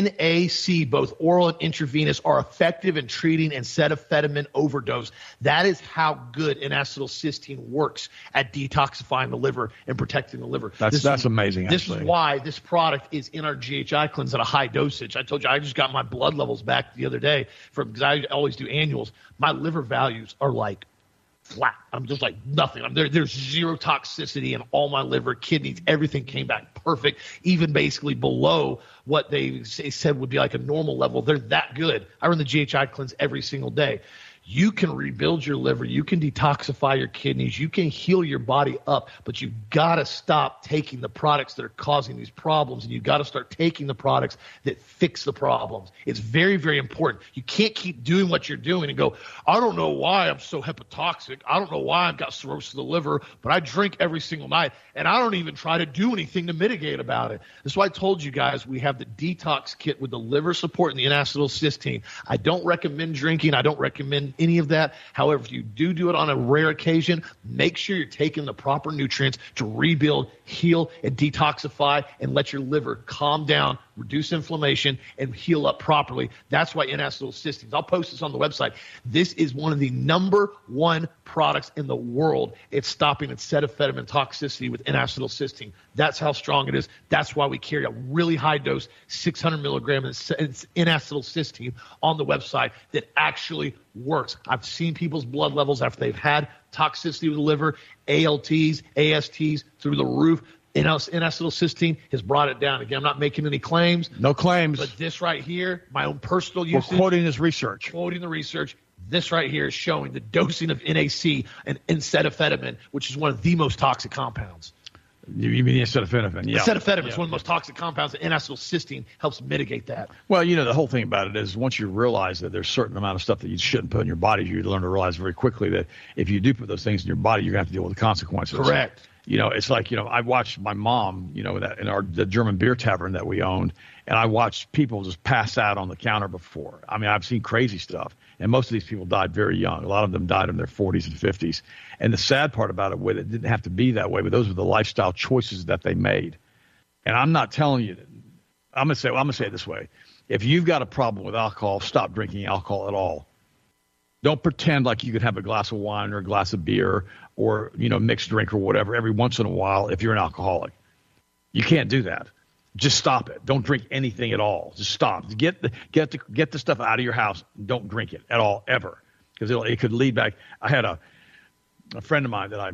NAC, both oral and intravenous, are effective in treating acetaminophen overdose. That is how good N-acetylcysteine works at detoxifying the liver and protecting the liver.
That's amazing,
This
actually.
is why this product is in our GHI cleanse at a high dosage. I told you I just got my blood levels back the other day because I always do annuals. My liver values are like flat. I'm just like nothing. There's zero toxicity in all my liver, kidneys, everything came back perfect, even basically below what they said would be like a normal level. They're that good. I run the GHI cleanse every single day. You can rebuild your liver. You can detoxify your kidneys. You can heal your body up, but you've got to stop taking the products that are causing these problems, and you've got to start taking the products that fix the problems. It's very, very important. You can't keep doing what you're doing and go, I don't know why I'm so hepatotoxic. I don't know why I've got cirrhosis of the liver, but I drink every single night, and I don't even try to do anything to mitigate about it. That's why I told you guys we have the detox kit with the liver support and the N-acetylcysteine. I don't recommend drinking. I don't recommend any of that. However, if you do it on a rare occasion, make sure you're taking the proper nutrients to rebuild, heal, and detoxify and let your liver calm down, reduce inflammation, and heal up properly. That's why N-acetylcysteine. I'll post this on the website. This is one of the number one products in the world. It's stopping acetaminophen toxicity with N-acetylcysteine. That's how strong it is. That's why we carry a really high dose, 600 milligrams N-acetylcysteine on the website that actually works. I've seen people's blood levels after they've had toxicity with the liver, ALTs, ASTs through the roof. N-acetylcysteine has brought it down. Again, I'm not making any claims.
No claims.
But this right here, my own personal usage.
We're quoting this research.
Quoting the research. This right here is showing the dosing of NAC and acetaminophen, which is one of the most toxic compounds.
You mean acetaminophen? Yeah.
Acetaminophen is one of the most toxic compounds, and N-acetylcysteine helps mitigate that.
Well, the whole thing about it is once you realize that there's a certain amount of stuff that you shouldn't put in your body, you learn to realize very quickly that if you do put those things in your body, you're going to have to deal with the consequences.
Correct.
It's like, I watched my mom, in the German beer tavern that we owned, and I watched people just pass out on the counter before. I mean, I've seen crazy stuff, and most of these people died very young. A lot of them died in their 40s and 50s. And the sad part about it, it didn't have to be that way, but those were the lifestyle choices that they made. And I'm not telling you, I'm going to say it this way. If you've got a problem with alcohol, stop drinking alcohol at all. Don't pretend like you could have a glass of wine or a glass of beer or, mixed drink or whatever every once in a while if you're an alcoholic. You can't do that. Just stop it. Don't drink anything at all. Just stop. Get the stuff out of your house. Don't drink it at all, ever, because it could lead back. I had a friend of mine that I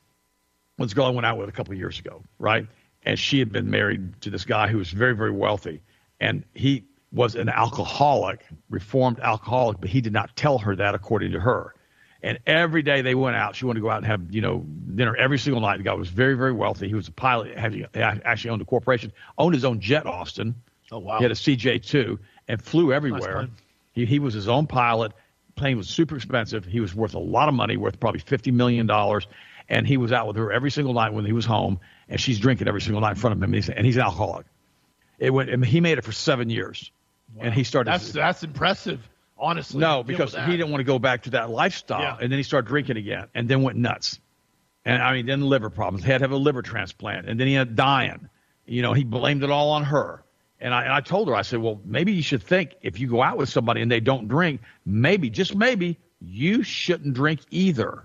went out with a couple of years ago, right? And she had been married to this guy who was very, very wealthy, and he was an alcoholic, reformed alcoholic, but he did not tell her that, according to her. And every day they went out, she wanted to go out and have, dinner every single night. The guy was very, very wealthy. He was a pilot, actually owned a corporation, owned his own jet, Austin.
Oh, wow.
He had a CJ2 and flew everywhere. Nice. He was his own pilot. Plane was super expensive. He was worth a lot of money, worth probably $50 million. And he was out with her every single night when he was home, and she's drinking every single night in front of him. And he's an alcoholic. He made it for 7 years. Wow. And he started.
That's impressive. Honestly,
no, because he didn't want to go back to that lifestyle, yeah. And then he started drinking again, and then went nuts. And then liver problems. He had to have a liver transplant, and then he ended up dying. He blamed it all on her. And I told her, I said, well, maybe you should think if you go out with somebody and they don't drink, maybe, just maybe, you shouldn't drink either.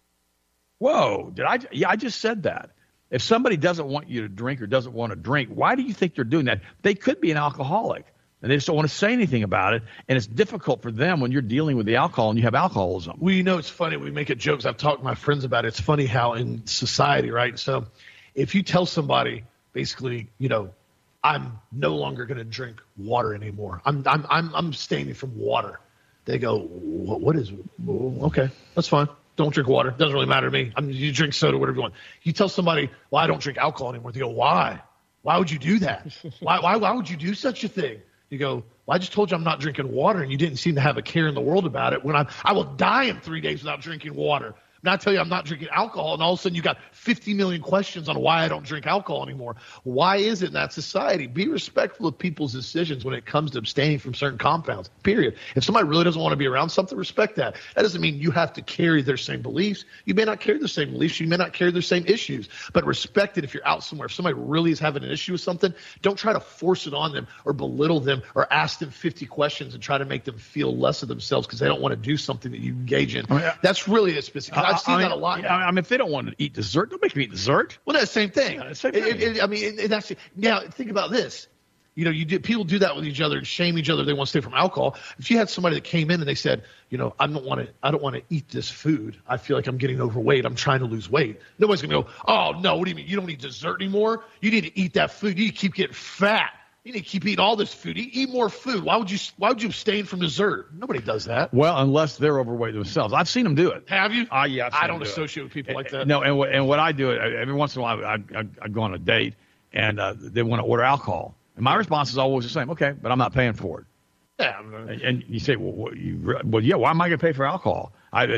Whoa, I just said that. If somebody doesn't want you to drink or doesn't want to drink, why do you think they're doing that? They could be an alcoholic. And they just don't want to say anything about it. And it's difficult for them when you're dealing with the alcohol and you have alcoholism.
Well, it's funny. We make it jokes. I've talked to my friends about it. It's funny how in society, right? So if you tell somebody basically, I'm no longer going to drink water anymore. I'm abstaining from water. They go, what is it? Okay, that's fine. Don't drink water. Doesn't really matter to me. You drink soda, whatever you want. You tell somebody, well, I don't drink alcohol anymore. They go, why? Why would you do that? Why would you do such a thing? You go, Well, I just told you I'm not drinking water, and you didn't seem to have a care in the world about it. When I will die in 3 days without drinking water. Now I tell you I'm not drinking alcohol, and all of a sudden you got 50 million questions on why I don't drink alcohol anymore. Why is it in that society? Be respectful of people's decisions when it comes to abstaining from certain compounds, period. If somebody really doesn't want to be around something, respect that. That doesn't mean you have to carry their same beliefs. You may not carry the same beliefs. You may not carry their same issues, but respect it if you're out somewhere. If somebody really is having an issue with something, don't try to force it on them or belittle them or ask them 50 questions and try to make them feel less of themselves because they don't want to do something that you engage in. That's really a specific. I've seen that a lot.
If they don't want to eat dessert, don't make them eat dessert.
Well, that's the same thing.
Yeah, same thing.
Now think about this. People do that with each other and shame each other. They want to stay from alcohol. If you had somebody that came in and they said, I don't want to eat this food. I feel like I'm getting overweight. I'm trying to lose weight. Nobody's going to go, oh, no, what do you mean? You don't need dessert anymore? You need to eat that food. You need to keep getting fat. You need to keep eating all this food. Eat more food. Why would you abstain from dessert? Nobody does that.
Well, unless they're overweight themselves. I've seen them do it.
Have you?
Yeah.
I don't associate with people like that.
No, and what I do, every once in a while, I go on a date, and they want to order alcohol. And my response is always the same. Okay, but I'm not paying for it.
Yeah.
And you say, well, yeah, why am I going to pay for alcohol?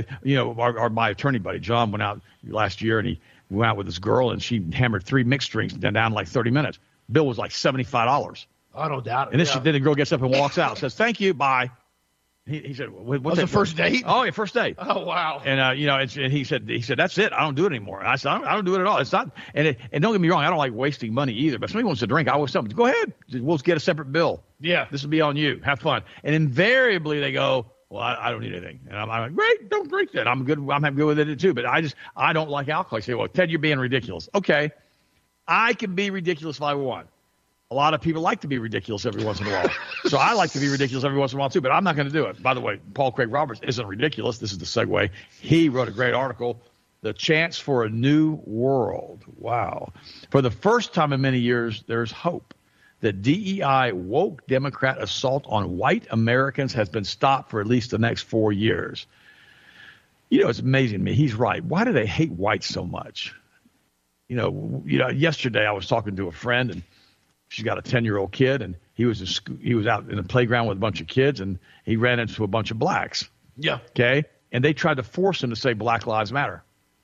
My attorney buddy, John, went out last year, and he went out with this girl, and she hammered 3 mixed drinks down in like 30 minutes. Bill was like $75.
I don't doubt it.
And then the girl gets up and walks out, says, thank you, bye. He said, what's
the first date?
Oh, yeah, first date.
Oh, wow.
And, and he said, that's it. I don't do it anymore. And I said, I don't do it at all. It's not, and don't get me wrong, I don't like wasting money either. But if somebody wants to drink, I always tell them, go ahead. We'll get a separate bill.
Yeah.
This will be on you. Have fun. And invariably they go, well, I don't need anything. And I'm like, great, don't drink that. I'm good with it too. But I don't like alcohol. I say, well, Ted, you're being ridiculous. Okay. I can be ridiculous if I want. A lot of people like to be ridiculous every once in a while. So I like to be ridiculous every once in a while, too, but I'm not going to do it. By the way, Paul Craig Roberts isn't ridiculous. This is the segue. He wrote a great article, The Chance for a New World. Wow. For the first time in many years, there's hope. The DEI woke Democrat assault on white Americans has been stopped for at least the next 4 years. It's amazing to me. He's right. Why do they hate whites so much? Yesterday I was talking to a friend, and she's got a 10-year-old kid, and he was out in the playground with a bunch of kids, and he ran into a bunch of blacks.
Yeah.
Okay. And they tried to force him to say Black Lives Matter.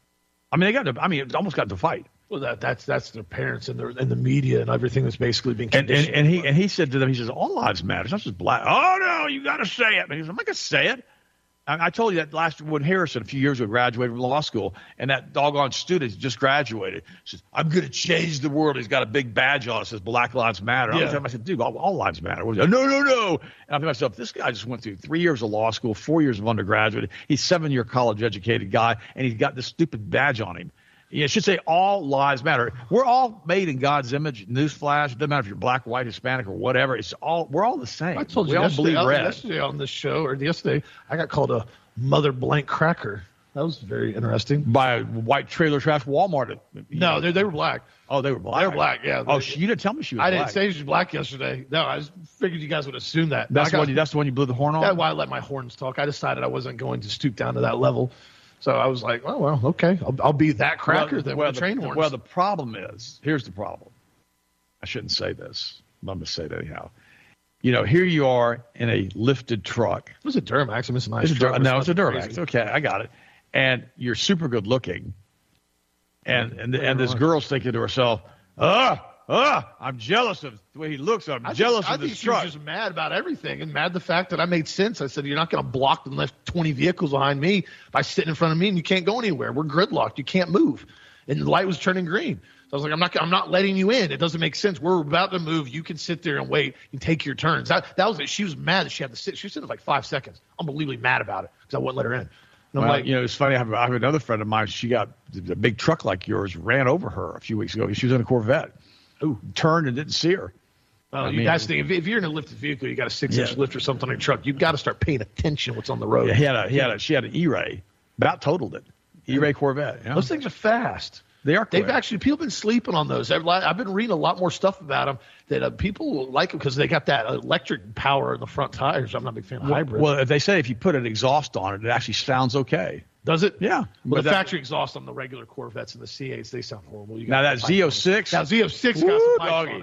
It almost got to fight.
Well, that's their parents and the media and everything that's basically being conditioned.
And he said to them, he says, all lives matter. It's not just black. Oh no, you got to say it. And he said, I'm not going to say it. I told you that last when Harrison a few years ago graduated from law school, and that doggone student just graduated. Says, I'm going to change the world. He's got a big badge on it that says Black Lives Matter.
Yeah.
I said, dude, all lives matter. No. And I thought to myself, this guy just went through 3 years of law school, 4 years of undergraduate. He's 7-year college educated guy, and he's got this stupid badge on him. It should say all lives matter. We're all made in God's image. Newsflash. It doesn't matter if you're black, white, Hispanic, or whatever. We're all the same.
I told you
we all believe red.
Yesterday on this show, I got called a mother blank cracker. That was very interesting.
By a white trailer trash Walmart.
No, they were black.
Oh, they were black?
They were black, yeah.
Oh, you didn't tell me she was black.
I didn't say she was black yesterday. No, I just figured you guys would assume that.
That's the one you blew the horn on?
That's why I let my horns talk. I decided I wasn't going to stoop down to that level. So I was like, oh, well, okay. I'll be that cracker then with the train horns.
Well, the problem is, here's the problem. I shouldn't say this, but I'm going to say it anyhow. Here you are in a lifted truck.
It was a Duramax. It's a nice truck.
No, it's a Duramax. Okay, I got it. And you're super good looking. And this girl's thinking to herself, I'm jealous of the way he looks. I'm jealous of this truck.
I think she was just mad about everything and mad the fact that I made sense. I said, you're not going to block and left 20 vehicles behind me by sitting in front of me, and you can't go anywhere. We're gridlocked. You can't move. And the light was turning green. So I was like, I'm not letting you in. It doesn't make sense. We're about to move. You can sit there and wait and take your turns. That was it. She was mad that she had to sit. She was sitting like 5 seconds. Unbelievably mad about it because I wouldn't let her in. And I'm like,
it's funny. I have another friend of mine. She got a big truck like yours ran over her a few weeks ago. She was in a Corvette. Ooh, turned and didn't see her.
That's the thing. If you're in a lifted vehicle, you got a 6-inch lift or something on your truck. You've got to start paying attention to what's on the road.
Yeah, she had an E-Ray. About totaled it. E-Ray Corvette. Yeah.
Those things are fast.
They are quick.
People have been sleeping on those. I've been reading a lot more stuff about them that people like them because they got that electric power in the front tires. I'm not a big fan of hybrid.
Well, they say if you put an exhaust on it, it actually sounds okay.
Does it?
Yeah.
Well, the factory exhaust on the regular Corvettes and the C8s, they sound horrible.
Now that Z06.
Now Z06 got some pipes on it.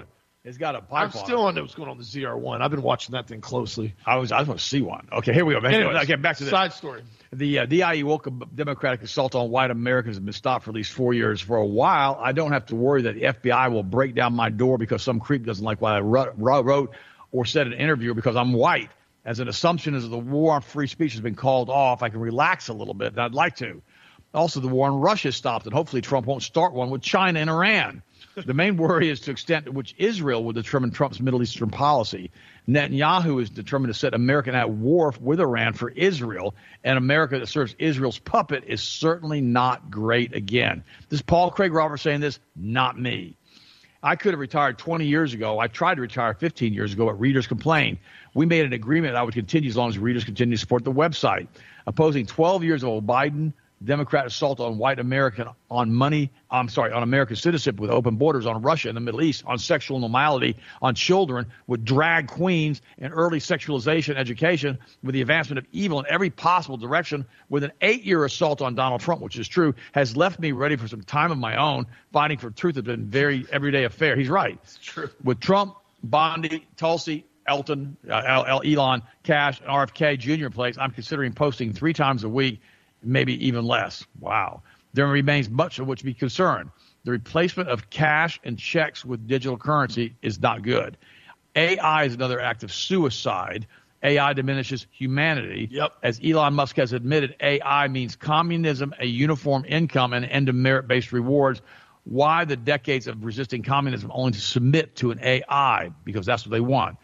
It's got a pipeline.
I'm still on what's going on with the ZR1. I've been watching that thing closely.
I was going to see one. Okay, here we go.
Anyways,
okay, back to this.
Side story.
The DIE woke up Democratic assault on white Americans has been stopped for at least 4 years. For a while, I don't have to worry that the FBI will break down my door because some creep doesn't like what I wrote or said in an interview because I'm white. As an assumption as the war on free speech has been called off, I can relax a little bit, and I'd like to. Also, the war on Russia is stopped, and hopefully Trump won't start one with China and Iran. The main worry is to the extent to which Israel will determine Trump's Middle Eastern policy. Netanyahu is determined to set America at war with Iran for Israel, and America that serves Israel's puppet is certainly not great again. This is Paul Craig Roberts saying this, not me. I could have retired 20 years ago. I tried to retire 15 years ago, but readers complained. We made an agreement that I would continue as long as readers continue to support the website. Opposing 12 years of Biden Democrat assault on white American on American citizenship with open borders, on Russia and the Middle East, on sexual normality, on children, with drag queens and early sexualization education, with the advancement of evil in every possible direction, with an 8-year assault on Donald Trump, which is true, has left me ready for some time of my own. Fighting for truth has been very everyday affair. He's right.
It's true.
With Trump, Bondi, Tulsi, Elton, Elon, Cash, and RFK Jr. in place, I'm considering posting 3 times a week, maybe even less. Wow. There remains much of which to be concerned. The replacement of cash and checks with digital currency is not good. AI is another act of suicide. AI diminishes humanity.
Yep.
As Elon Musk has admitted, AI means communism, a uniform income, and an end to merit-based rewards. Why the decades of resisting communism only to submit to an AI? Because that's what they want.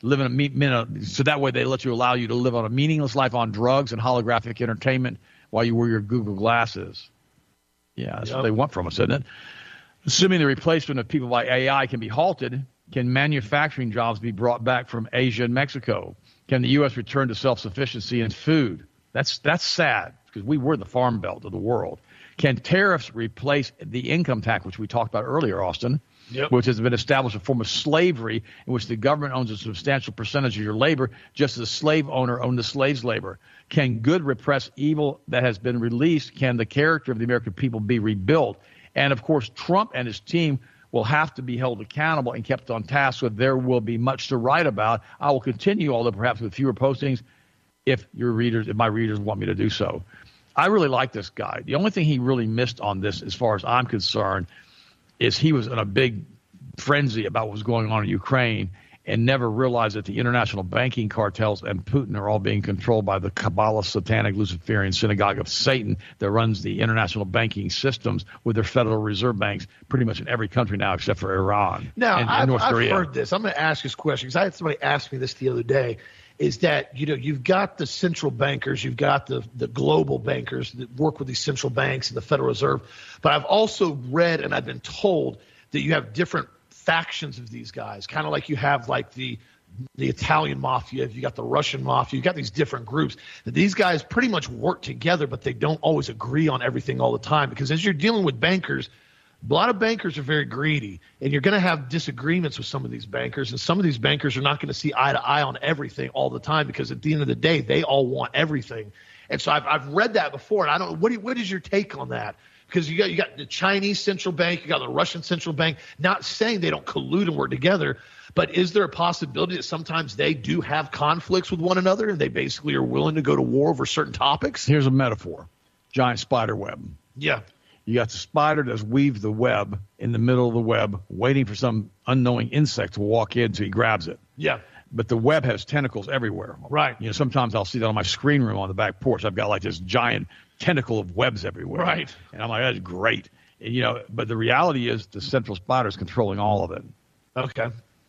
So that way they allow you to live on a meaningless life on drugs and holographic entertainment while you wear your Google glasses. Yeah, that's what they want from us, isn't it? Assuming the replacement of people by AI can be halted, can manufacturing jobs be brought back from Asia and Mexico? Can the U.S. return to self-sufficiency in food? That's sad because we were the farm belt of the world. Can tariffs replace the income tax, which we talked about earlier, Austin? Yep. Which has been established a form of slavery in which the government owns a substantial percentage of your labor, just as a slave owner owned the slave's labor. Can good repress evil that has been released? Can the character of the American people be rebuilt? And, of course, Trump and his team will have to be held accountable and kept on task, so there will be much to write about. I will continue, although perhaps with fewer postings, if my readers want me to do so. I really like this guy. The only thing he really missed on this, as far as I'm concerned, is he was in a big frenzy about what was going on in Ukraine and never realized that the international banking cartels and Putin are all being controlled by the Kabbalah Satanic Luciferian Synagogue of Satan that runs the international banking systems with their Federal Reserve banks pretty much in every country now except for Iran and North Korea.
I've heard this. I'm going to ask this question because I had somebody ask me this the other day. Is that, you've got the central bankers, you've got the global bankers that work with these central banks and the Federal Reserve. But I've also read and I've been told that you have different factions of these guys, kind of like you have like the Italian mafia, you got the Russian mafia, you got these different groups. That these guys pretty much work together, but they don't always agree on everything all the time. Because as you're dealing with bankers, a lot of bankers are very greedy, and you're going to have disagreements with some of these bankers, and some of these bankers are not going to see eye to eye on everything all the time because at the end of the day, they all want everything. And so I've read that before, and I don't know, what is your take on that? Because you got the Chinese central bank, you got the Russian central bank, not saying they don't collude and work together, but is there a possibility that sometimes they do have conflicts with one another and they basically are willing to go to war over certain topics?
Here's a metaphor. Giant spider web.
Yeah.
You got the spider that's weaved the web in the middle of the web, waiting for some unknowing insect to walk in until he grabs it.
Yeah.
But the web has tentacles everywhere.
Right.
Sometimes I'll see that on my screen room on the back porch. I've got like this giant tentacle of webs everywhere.
Right.
And I'm like, that's great. And, but the reality is the central spider is controlling all of it.
Okay.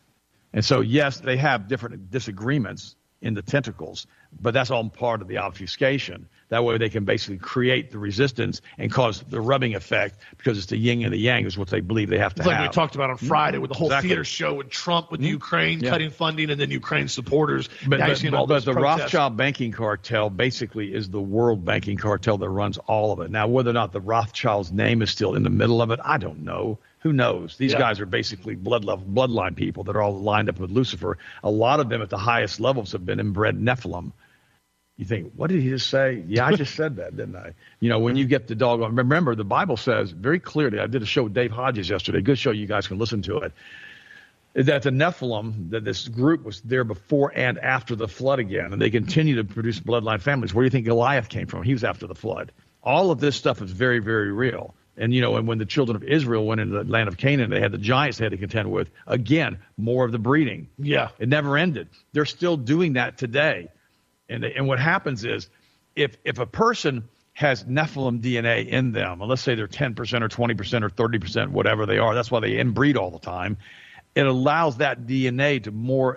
And so, yes, they have different disagreements in the tentacles, but that's all part of the obfuscation. That way they can basically create the resistance and cause the rubbing effect because it's the yin and the yang is what they believe they have to have.
Like we talked about on Friday with the whole theater show with Trump with Ukraine cutting funding and then Ukraine supporters.
But the Rothschild banking cartel basically is the world banking cartel that runs all of it. Now, whether or not the Rothschild's name is still in the middle of it, I don't know. Who knows? These guys are basically bloodline people that are all lined up with Lucifer. A lot of them at the highest levels have been inbred Nephilim. You think, what did he just say? Yeah, I just said that, didn't I? When you get the dog on. Remember, the Bible says very clearly, I did a show with Dave Hodges yesterday, good show, you guys can listen to it. that the Nephilim, that this group was there before and after the flood again, and they continue to produce bloodline families. Where do you think Goliath came from? He was after the flood. All of this stuff is very, very real. And, and when the children of Israel went into the land of Canaan, they had the giants they had to contend with. Again, more of the breeding.
Yeah.
It never ended. They're still doing that today. And what happens is if a person has Nephilim DNA in them, and let's say they're 10% or 20% or 30%, whatever they are, that's why they inbreed all the time. It allows that DNA to more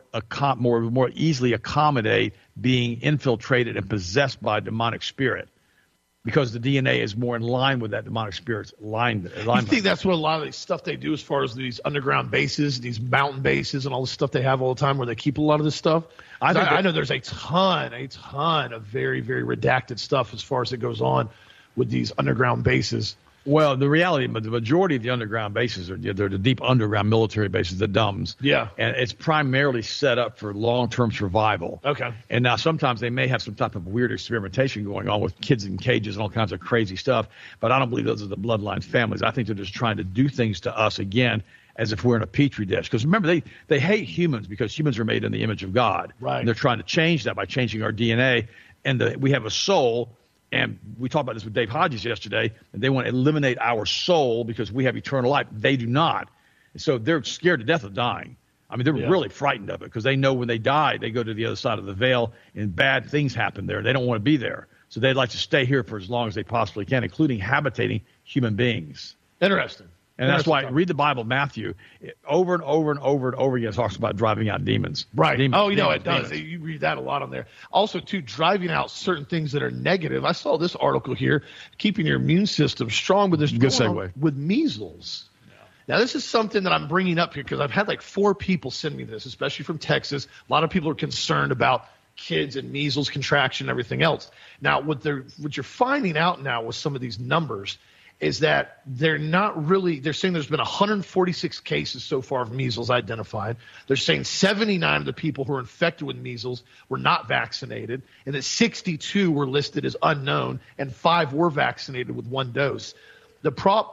easily accommodate being infiltrated and possessed by a demonic spirit, because the DNA is more in line with that demonic spirit's alignment.
You think that's what a lot of the stuff they do as far as these underground bases, these mountain bases, and all the stuff they have all the time where they keep a lot of this stuff? I know there's a ton of very, very redacted stuff as far as it goes on with these underground bases.
Well, the reality, the majority of the underground bases they're the deep underground military bases, the DUMBs.
Yeah.
And it's primarily set up for long-term survival.
Okay.
And now sometimes they may have some type of weird experimentation going on with kids in cages and all kinds of crazy stuff, but I don't believe those are the bloodline families. I think they're just trying to do things to us again as if we're in a petri dish. Because remember, they hate humans because humans are made in the image of God.
Right.
And they're trying to change that by changing our DNA. And we have a soul. And we talked about this with Dave Hodges yesterday, and they want to eliminate our soul because we have eternal life. They do not. So they're scared to death of dying. I mean, they're really frightened of it because they know when they die, they go to the other side of the veil and bad things happen there. They don't want to be there. So they'd like to stay here for as long as they possibly can, including habitating human beings.
Interesting.
And that's why read the Bible, Matthew, over and over and over and over again talks about driving out demons.
Right.
Demons,
it does. You read that a lot on there. Also, too, driving out certain things that are negative. I saw this article here, keeping your immune system strong with this.
Good segue.
With measles. Yeah. Now, this is something that I'm bringing up here because I've had like 4 people send me this, especially from Texas. A lot of people are concerned about kids and measles, contraction, and everything else. Now, what you're finding out now with some of these numbers is that they're saying there's been 146 cases so far of measles identified. They're saying 79 of the people who are infected with measles were not vaccinated, and that 62 were listed as unknown, and 5 were vaccinated with 1 dose. The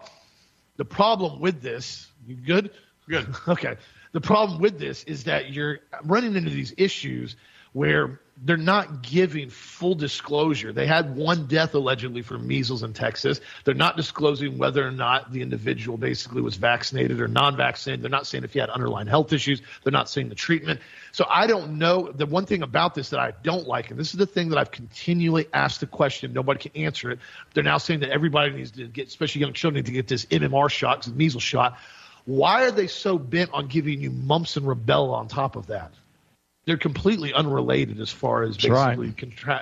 problem with this, you good?
Good.
Okay. The problem with this is that you're running into these issues where they're not giving full disclosure. They had 1 death allegedly from measles in Texas. They're not disclosing whether or not the individual basically was vaccinated or non-vaccinated. They're not saying if he had underlying health issues. They're not saying the treatment. So I don't know. The one thing about this that I don't like, and this is the thing that I've continually asked the question, nobody can answer it. They're now saying that everybody needs to get, especially young children, need to get this MMR shot, the measles shot. Why are they so bent on giving you mumps and rubella on top of that? They're completely unrelated as far as basically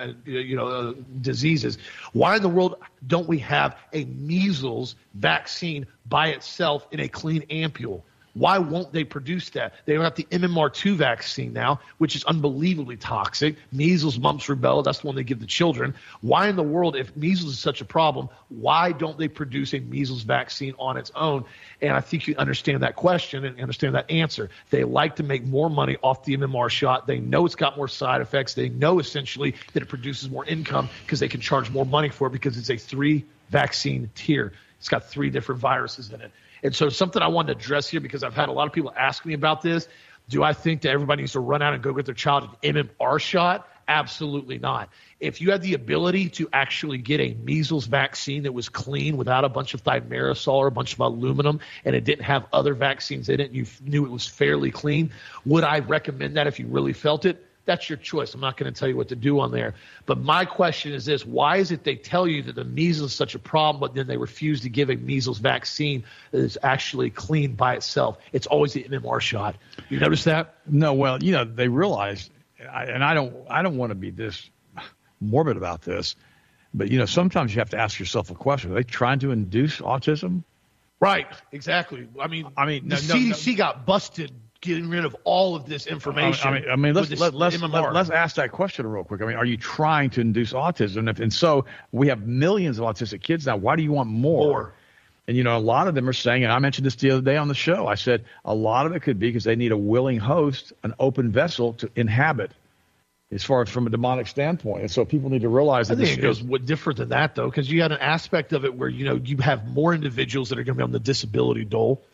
diseases. Why in the world don't we have a measles vaccine by itself in a clean ampule? Why won't they produce that? They have the MMR2 vaccine now, which is unbelievably toxic. Measles, mumps, rubella, that's the one they give the children. Why in the world, if measles is such a problem, why don't they produce a measles vaccine on its own? And I think you understand that question and understand that answer. They like to make more money off the MMR shot. They know it's got more side effects. They know essentially that it produces more income because they can charge more money for it because it's a 3-vaccine tier. It's got 3 different viruses in it. And so something I wanted to address here, because I've had a lot of people ask me about this. Do I think that everybody needs to run out and go get their child an MMR shot? Absolutely not. If you had the ability to actually get a measles vaccine that was clean without a bunch of thimerosal or a bunch of aluminum, and it didn't have other vaccines in it, and you knew it was fairly clean, would I recommend that if you really felt it? That's your choice. I'm not going to tell you what to do on there. But my question is this. Why is it they tell you that the measles is such a problem, but then they refuse to give a measles vaccine that is actually clean by itself? It's always the MMR shot. You notice that?
No, well, they realize, and I don't want to be this morbid about this, but, sometimes you have to ask yourself a question. Are they trying to induce autism?
Right, exactly. I mean, the CDC got busted getting rid of all of this information.
Let's ask that question real quick. I mean, are you trying to induce autism? And so we have millions of autistic kids now. Why do you want more? And, a lot of them are saying, and I mentioned this the other day on the show, I said a lot of it could be because they need a willing host, an open vessel to inhabit, as far as from a demonic standpoint. And so people need to realize that
I think it goes different than that, though, because you got an aspect of it where, you have more individuals that are going to be on the disability dole.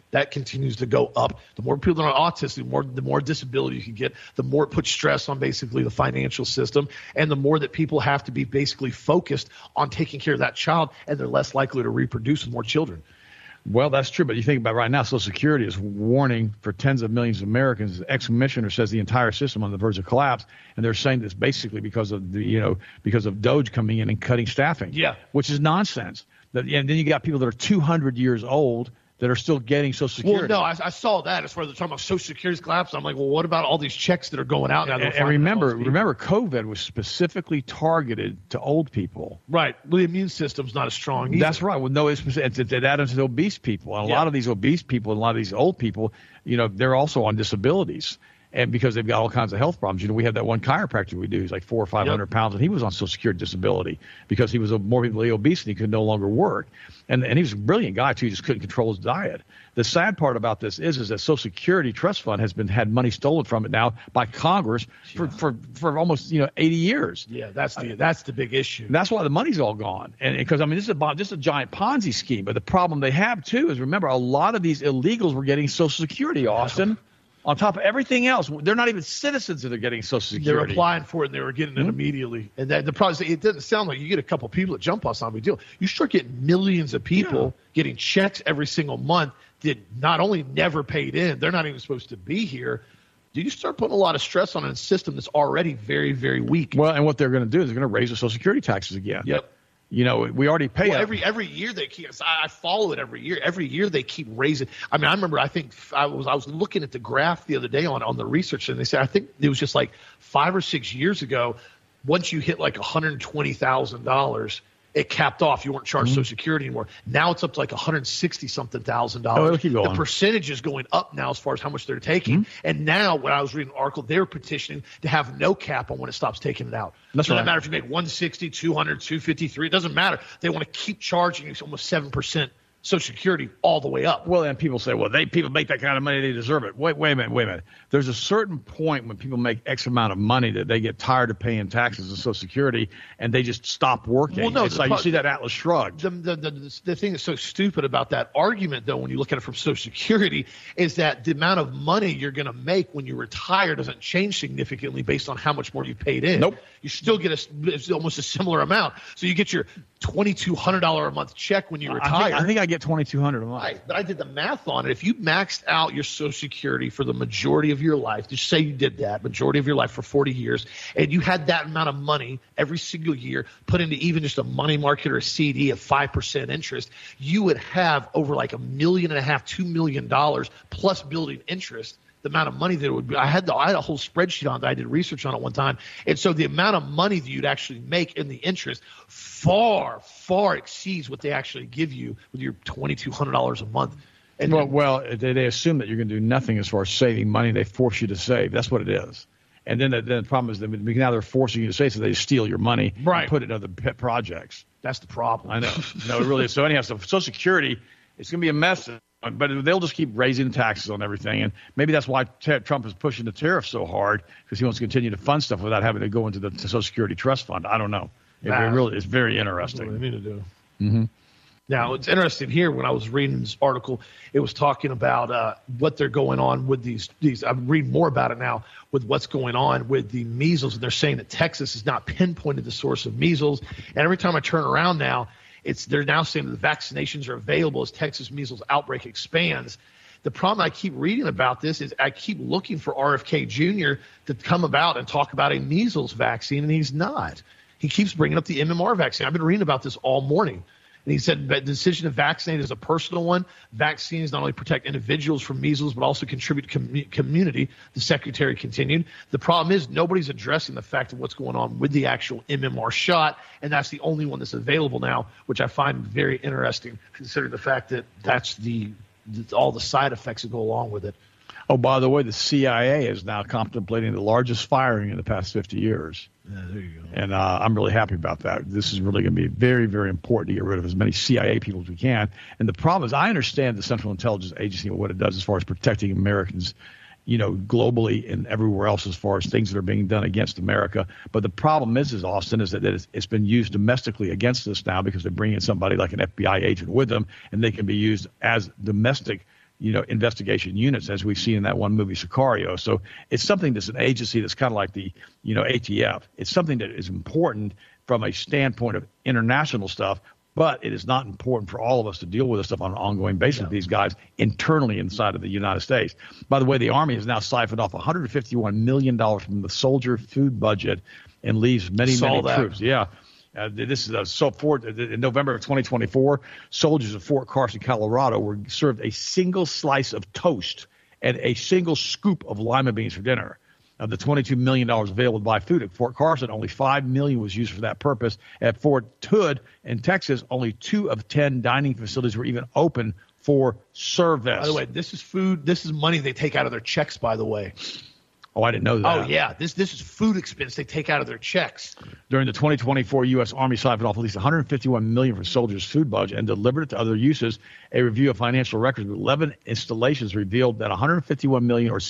that continues to go up. The more people that are autistic, the more disability you can get, the more it puts stress on basically the financial system, and the more that people have to be basically focused on taking care of that child, and they're less likely to reproduce with more children.
Well, that's true, but you think about right now, Social Security is warning for tens of millions of Americans. The ex-commissioner says the entire system on the verge of collapse, and they're saying this basically because of because of DOGE coming in and cutting staffing.
Yeah,
which is nonsense. And then you got people that are 200 years old that are still getting Social Security.
Well, no, I saw that as far as they're talking about Social Security's collapse. I'm like, well, what about all these checks that are going out now?
And remember, COVID was specifically targeted to old people.
Right. Well, the immune system's not as strong either.
That's right. Well, no, it's added to obese people. And a lot of these obese people and a lot of these old people, they're also on disabilities. And because they've got all kinds of health problems. We have that one chiropractor we do. He's like 400 or 500 pounds, and he was on Social Security disability because he was morbidly obese and he could no longer work. And he was a brilliant guy, too. He just couldn't control his diet. The sad part about this is that Social Security Trust Fund has had money stolen from it now by Congress for almost 80 years.
Yeah, that's the big issue.
And that's why the money's all gone. And because this is a giant Ponzi scheme. But the problem they have too is, remember, a lot of these illegals were getting Social Security, Austin. On top of everything else, they're not even citizens that are getting Social Security.
They're applying for it, and they were getting it immediately. And the problem is, it doesn't sound like you get a couple people that jump on some big deal. You start getting millions of people getting checks every single month that not only never paid in, they're not even supposed to be here. You start putting a lot of stress on a system that's already very, very weak.
Well, and what they're going to do is they're going to raise the Social Security taxes again.
Yep.
We already pay
every year they keep. I follow it every year. Every year they keep raising. I mean, I remember. I think I was looking at the graph the other day on the research, and they said I think it was just like 5 or 6 years ago. Once you hit like $120,000, it capped off. You weren't charged Social Security anymore. Now it's up to like $160-something thousand. The percentage is going up now as far as how much they're taking. And now, when I was reading an article, they're petitioning to have no cap on when it stops taking it out.
That's right.
It doesn't matter if you make 160, 200, 253. It doesn't matter. They want to keep charging you almost 7% Social Security all the way up.
Well, and people say, well, people make that kind of money, they deserve it. Wait a minute. There's a certain point when people make X amount of money that they get tired of paying taxes and Social Security, and they just stop working. Well, no, it's like you see that Atlas Shrugged.
The thing that's so stupid about that argument, though, when you look at it from Social Security, is that the amount of money you're going to make when you retire doesn't change significantly based on how much more you paid in.
Nope.
You still get it's almost a similar amount. So you get your $2,200 a month check when you retire.
I think I get $2,200 a month.
Right, but I did the math on it. If you maxed out your Social Security for the majority of your life, just say you did that, majority of your life for 40 years, and you had that amount of money every single year put into even just a money market or a CD at 5% interest, you would have over like $1.5 million, $2 million plus building interest. The amount of money that it would be. I had a whole spreadsheet on that. I did research on it one time. And so the amount of money that you'd actually make in the interest far, far exceeds what they actually give you with your $2,200 a month. And
they assume that you're going to do nothing as far as saving money. They force you to save. That's what it is. And then the problem is that now they're forcing you to save, so they steal your money and put it in other pet projects.
That's the problem.
I know. No, it really is. So anyhow, Social Security, it's going to be a mess. But they'll just keep raising taxes on everything. And maybe that's why Trump is pushing the tariffs so hard, because he wants to continue to fund stuff without having to go into the Social Security Trust Fund. I don't know. It's very interesting.
That's what they need to do. Now, it's interesting here when I was reading this article, it was talking about what they're going on with these. I'm reading more about it now with what's going on with the measles. And they're saying that Texas has not pinpointed the source of measles. And every time I turn around now, they're now saying that the vaccinations are available as Texas measles outbreak expands. The problem I keep reading about this is I keep looking for RFK Jr. to come about and talk about a measles vaccine, and he's not. He keeps bringing up the MMR vaccine. I've been reading about this all morning. And he said the decision to vaccinate is a personal one. Vaccines not only protect individuals from measles, but also contribute to community, the secretary continued. The problem is nobody's addressing the fact of what's going on with the actual MMR shot, and that's the only one that's available now, which I find very interesting, considering the fact that that's all the side effects that go along with it.
Oh, by the way, the CIA is now contemplating the largest firing in the past 50 years.
Yeah, there you go.
And I'm really happy about that. This is really going to be very, very important to get rid of as many CIA people as we can. And the problem is I understand the Central Intelligence Agency and what it does as far as protecting Americans, globally and everywhere else as far as things that are being done against America. But the problem is Austin, is that it's been used domestically against us now because they bring in somebody like an FBI agent with them, and they can be used as domestic investigation units, as we've seen in that one movie, Sicario. So it's something that's an agency that's kind of like the, ATF. It's something that is important from a standpoint of international stuff, but it is not important for all of us to deal with this stuff on an ongoing basis with these guys internally inside of the United States. By the way, the Army has now siphoned off $151 million from the soldier food budget and leaves many troops. Yeah. This is in November of 2024, soldiers of Fort Carson, Colorado, were served a single slice of toast and a single scoop of lima beans for dinner. Of the $22 million available to buy food at Fort Carson, only $5 million was used for that purpose. At Fort Hood in Texas, only 2 of 10 dining facilities were even open for service.
By the way, this is food. This is money they take out of their checks, by the way.
Oh, I didn't know that.
Oh, yeah. This is food expense they take out of their checks.
During the 2024 U.S. Army siphoned off at least $151 million from soldiers' food budget and delivered it to other uses. A review of financial records with 11 installations revealed that $151 million, or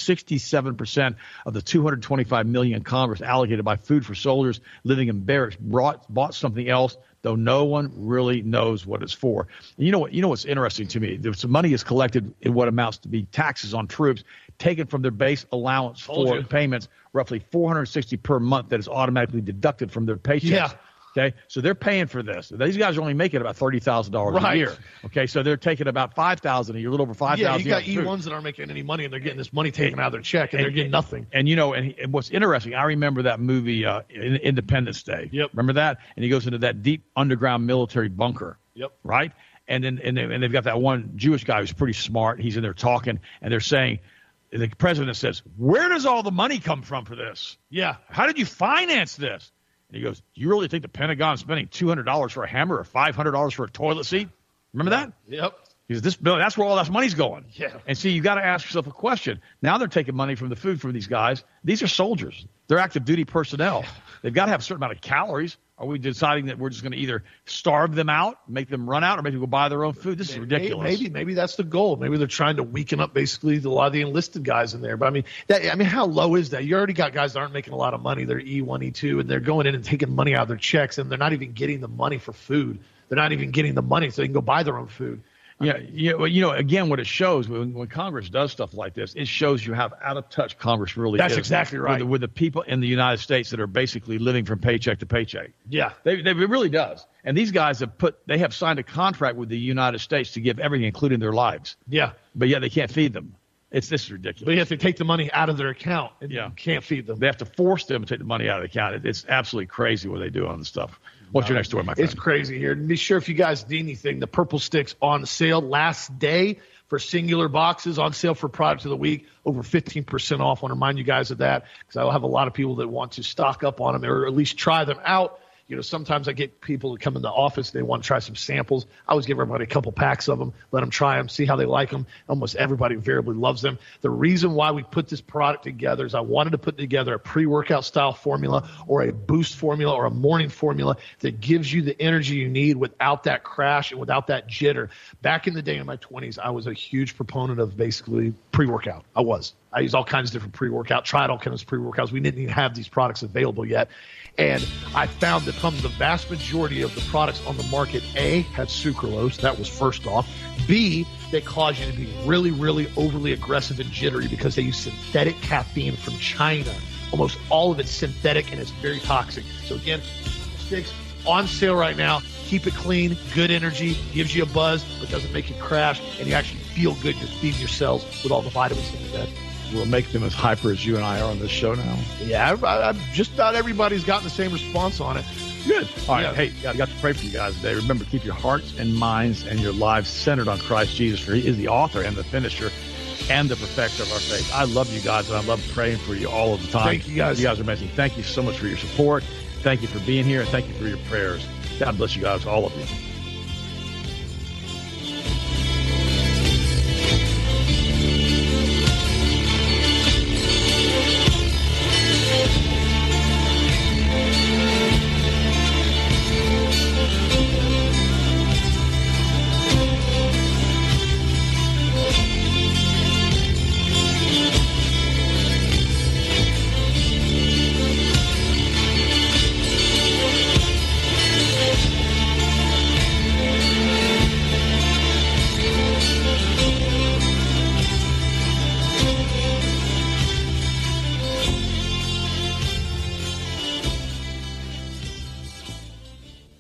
67% of the $225 million Congress allocated by food for soldiers living in barracks, bought something else, though no one really knows what it's for. And you know what's interesting to me? Some money is collected in what amounts to be taxes on troops, taken from their base allowance for payments, roughly $460 per month, that is automatically deducted from their paychecks.
Yeah.
Okay, so they're paying for this. These guys are only making about $30,000 a year. Okay, so they're taking about $5,000 a year, a little over $5,000.
Yeah, you got E1s that aren't making any money, and they're getting this money taken out of their check, and they're getting nothing.
And and what's interesting, I remember that movie Independence Day.
Yep.
Remember that? And he goes into that deep underground military bunker.
Yep.
Right. And they've got that one Jewish guy who's pretty smart. He's in there talking, and they're saying, the president says, "Where does all the money come from for this?
Yeah.
How did you finance this?" And he goes, "Do you really think the Pentagon is spending $200 for a hammer or $500 for a toilet seat?" Remember that?
Yep.
He says, that's where all that money's going.
Yeah.
And see, you got to ask yourself a question. Now they're taking money from the food from these guys. These are soldiers. They're active duty personnel. They've got to have a certain amount of calories. Are we deciding that we're just going to either starve them out, make them run out, or make them go buy their own food? This is ridiculous.
Maybe that's the goal. Maybe they're trying to weaken up basically a lot of the enlisted guys in there. But I mean, how low is that? You already got guys that aren't making a lot of money. They're E1, E2, and they're going in and taking money out of their checks, and they're not even getting the money for food. They're not even getting the money so they can go buy their own food.
Yeah. Well, again, what it shows when Congress does stuff like this, it shows you how out of touch Congress really is.
That's exactly right.
With the people in the United States that are basically living from paycheck to paycheck.
Yeah.
It really does. And these guys have signed a contract with the United States to give everything, including their lives.
Yeah.
But yet they can't feed them. This is ridiculous.
But yet they take the money out of their account and can't feed them.
They have to force them to take the money out of the account. It's absolutely crazy what they do on this stuff. What's your next story, my friend?
It's crazy here. Be sure if you guys need anything, the Purple Sticks on sale last day for singular boxes, on sale for product of the week, over 15% off. I want to remind you guys of that because I'll have a lot of people that want to stock up on them or at least try them out. Sometimes I get people that come in the office, they want to try some samples. I always give everybody a couple packs of them, let them try them, see how they like them. Almost everybody invariably loves them. The reason why we put this product together is I wanted to put together a pre-workout style formula or a boost formula or a morning formula that gives you the energy you need without that crash and without that jitter. Back in the day in my 20s, I was a huge proponent of basically pre-workout. I used all kinds of different pre-workout, tried all kinds of pre-workouts. We didn't even have these products available yet. And I found that from the vast majority of the products on the market, A, had sucralose. That was first off. B, they cause you to be really, really overly aggressive and jittery because they use synthetic caffeine from China. Almost all of it's synthetic and it's very toxic. So again, Sticks on sale right now. Keep it clean, good energy, gives you a buzz, but doesn't make you crash, and you actually feel good. You're feeding your cells with all the vitamins in your bed.
We'll make them as hyper as you and I are on this show now.
Yeah, just about everybody's gotten the same response on it.
Good. All right. Yeah. Hey, I got to pray for you guys today. Remember, keep your hearts and minds and your lives centered on Christ Jesus, for he is the author and the finisher and the perfecter of our faith. I love you guys, and I love praying for you all of the time.
Thank you, guys.
You guys are amazing. Thank you so much for your support. Thank you for being here, and thank you for your prayers. God bless you guys, all of you.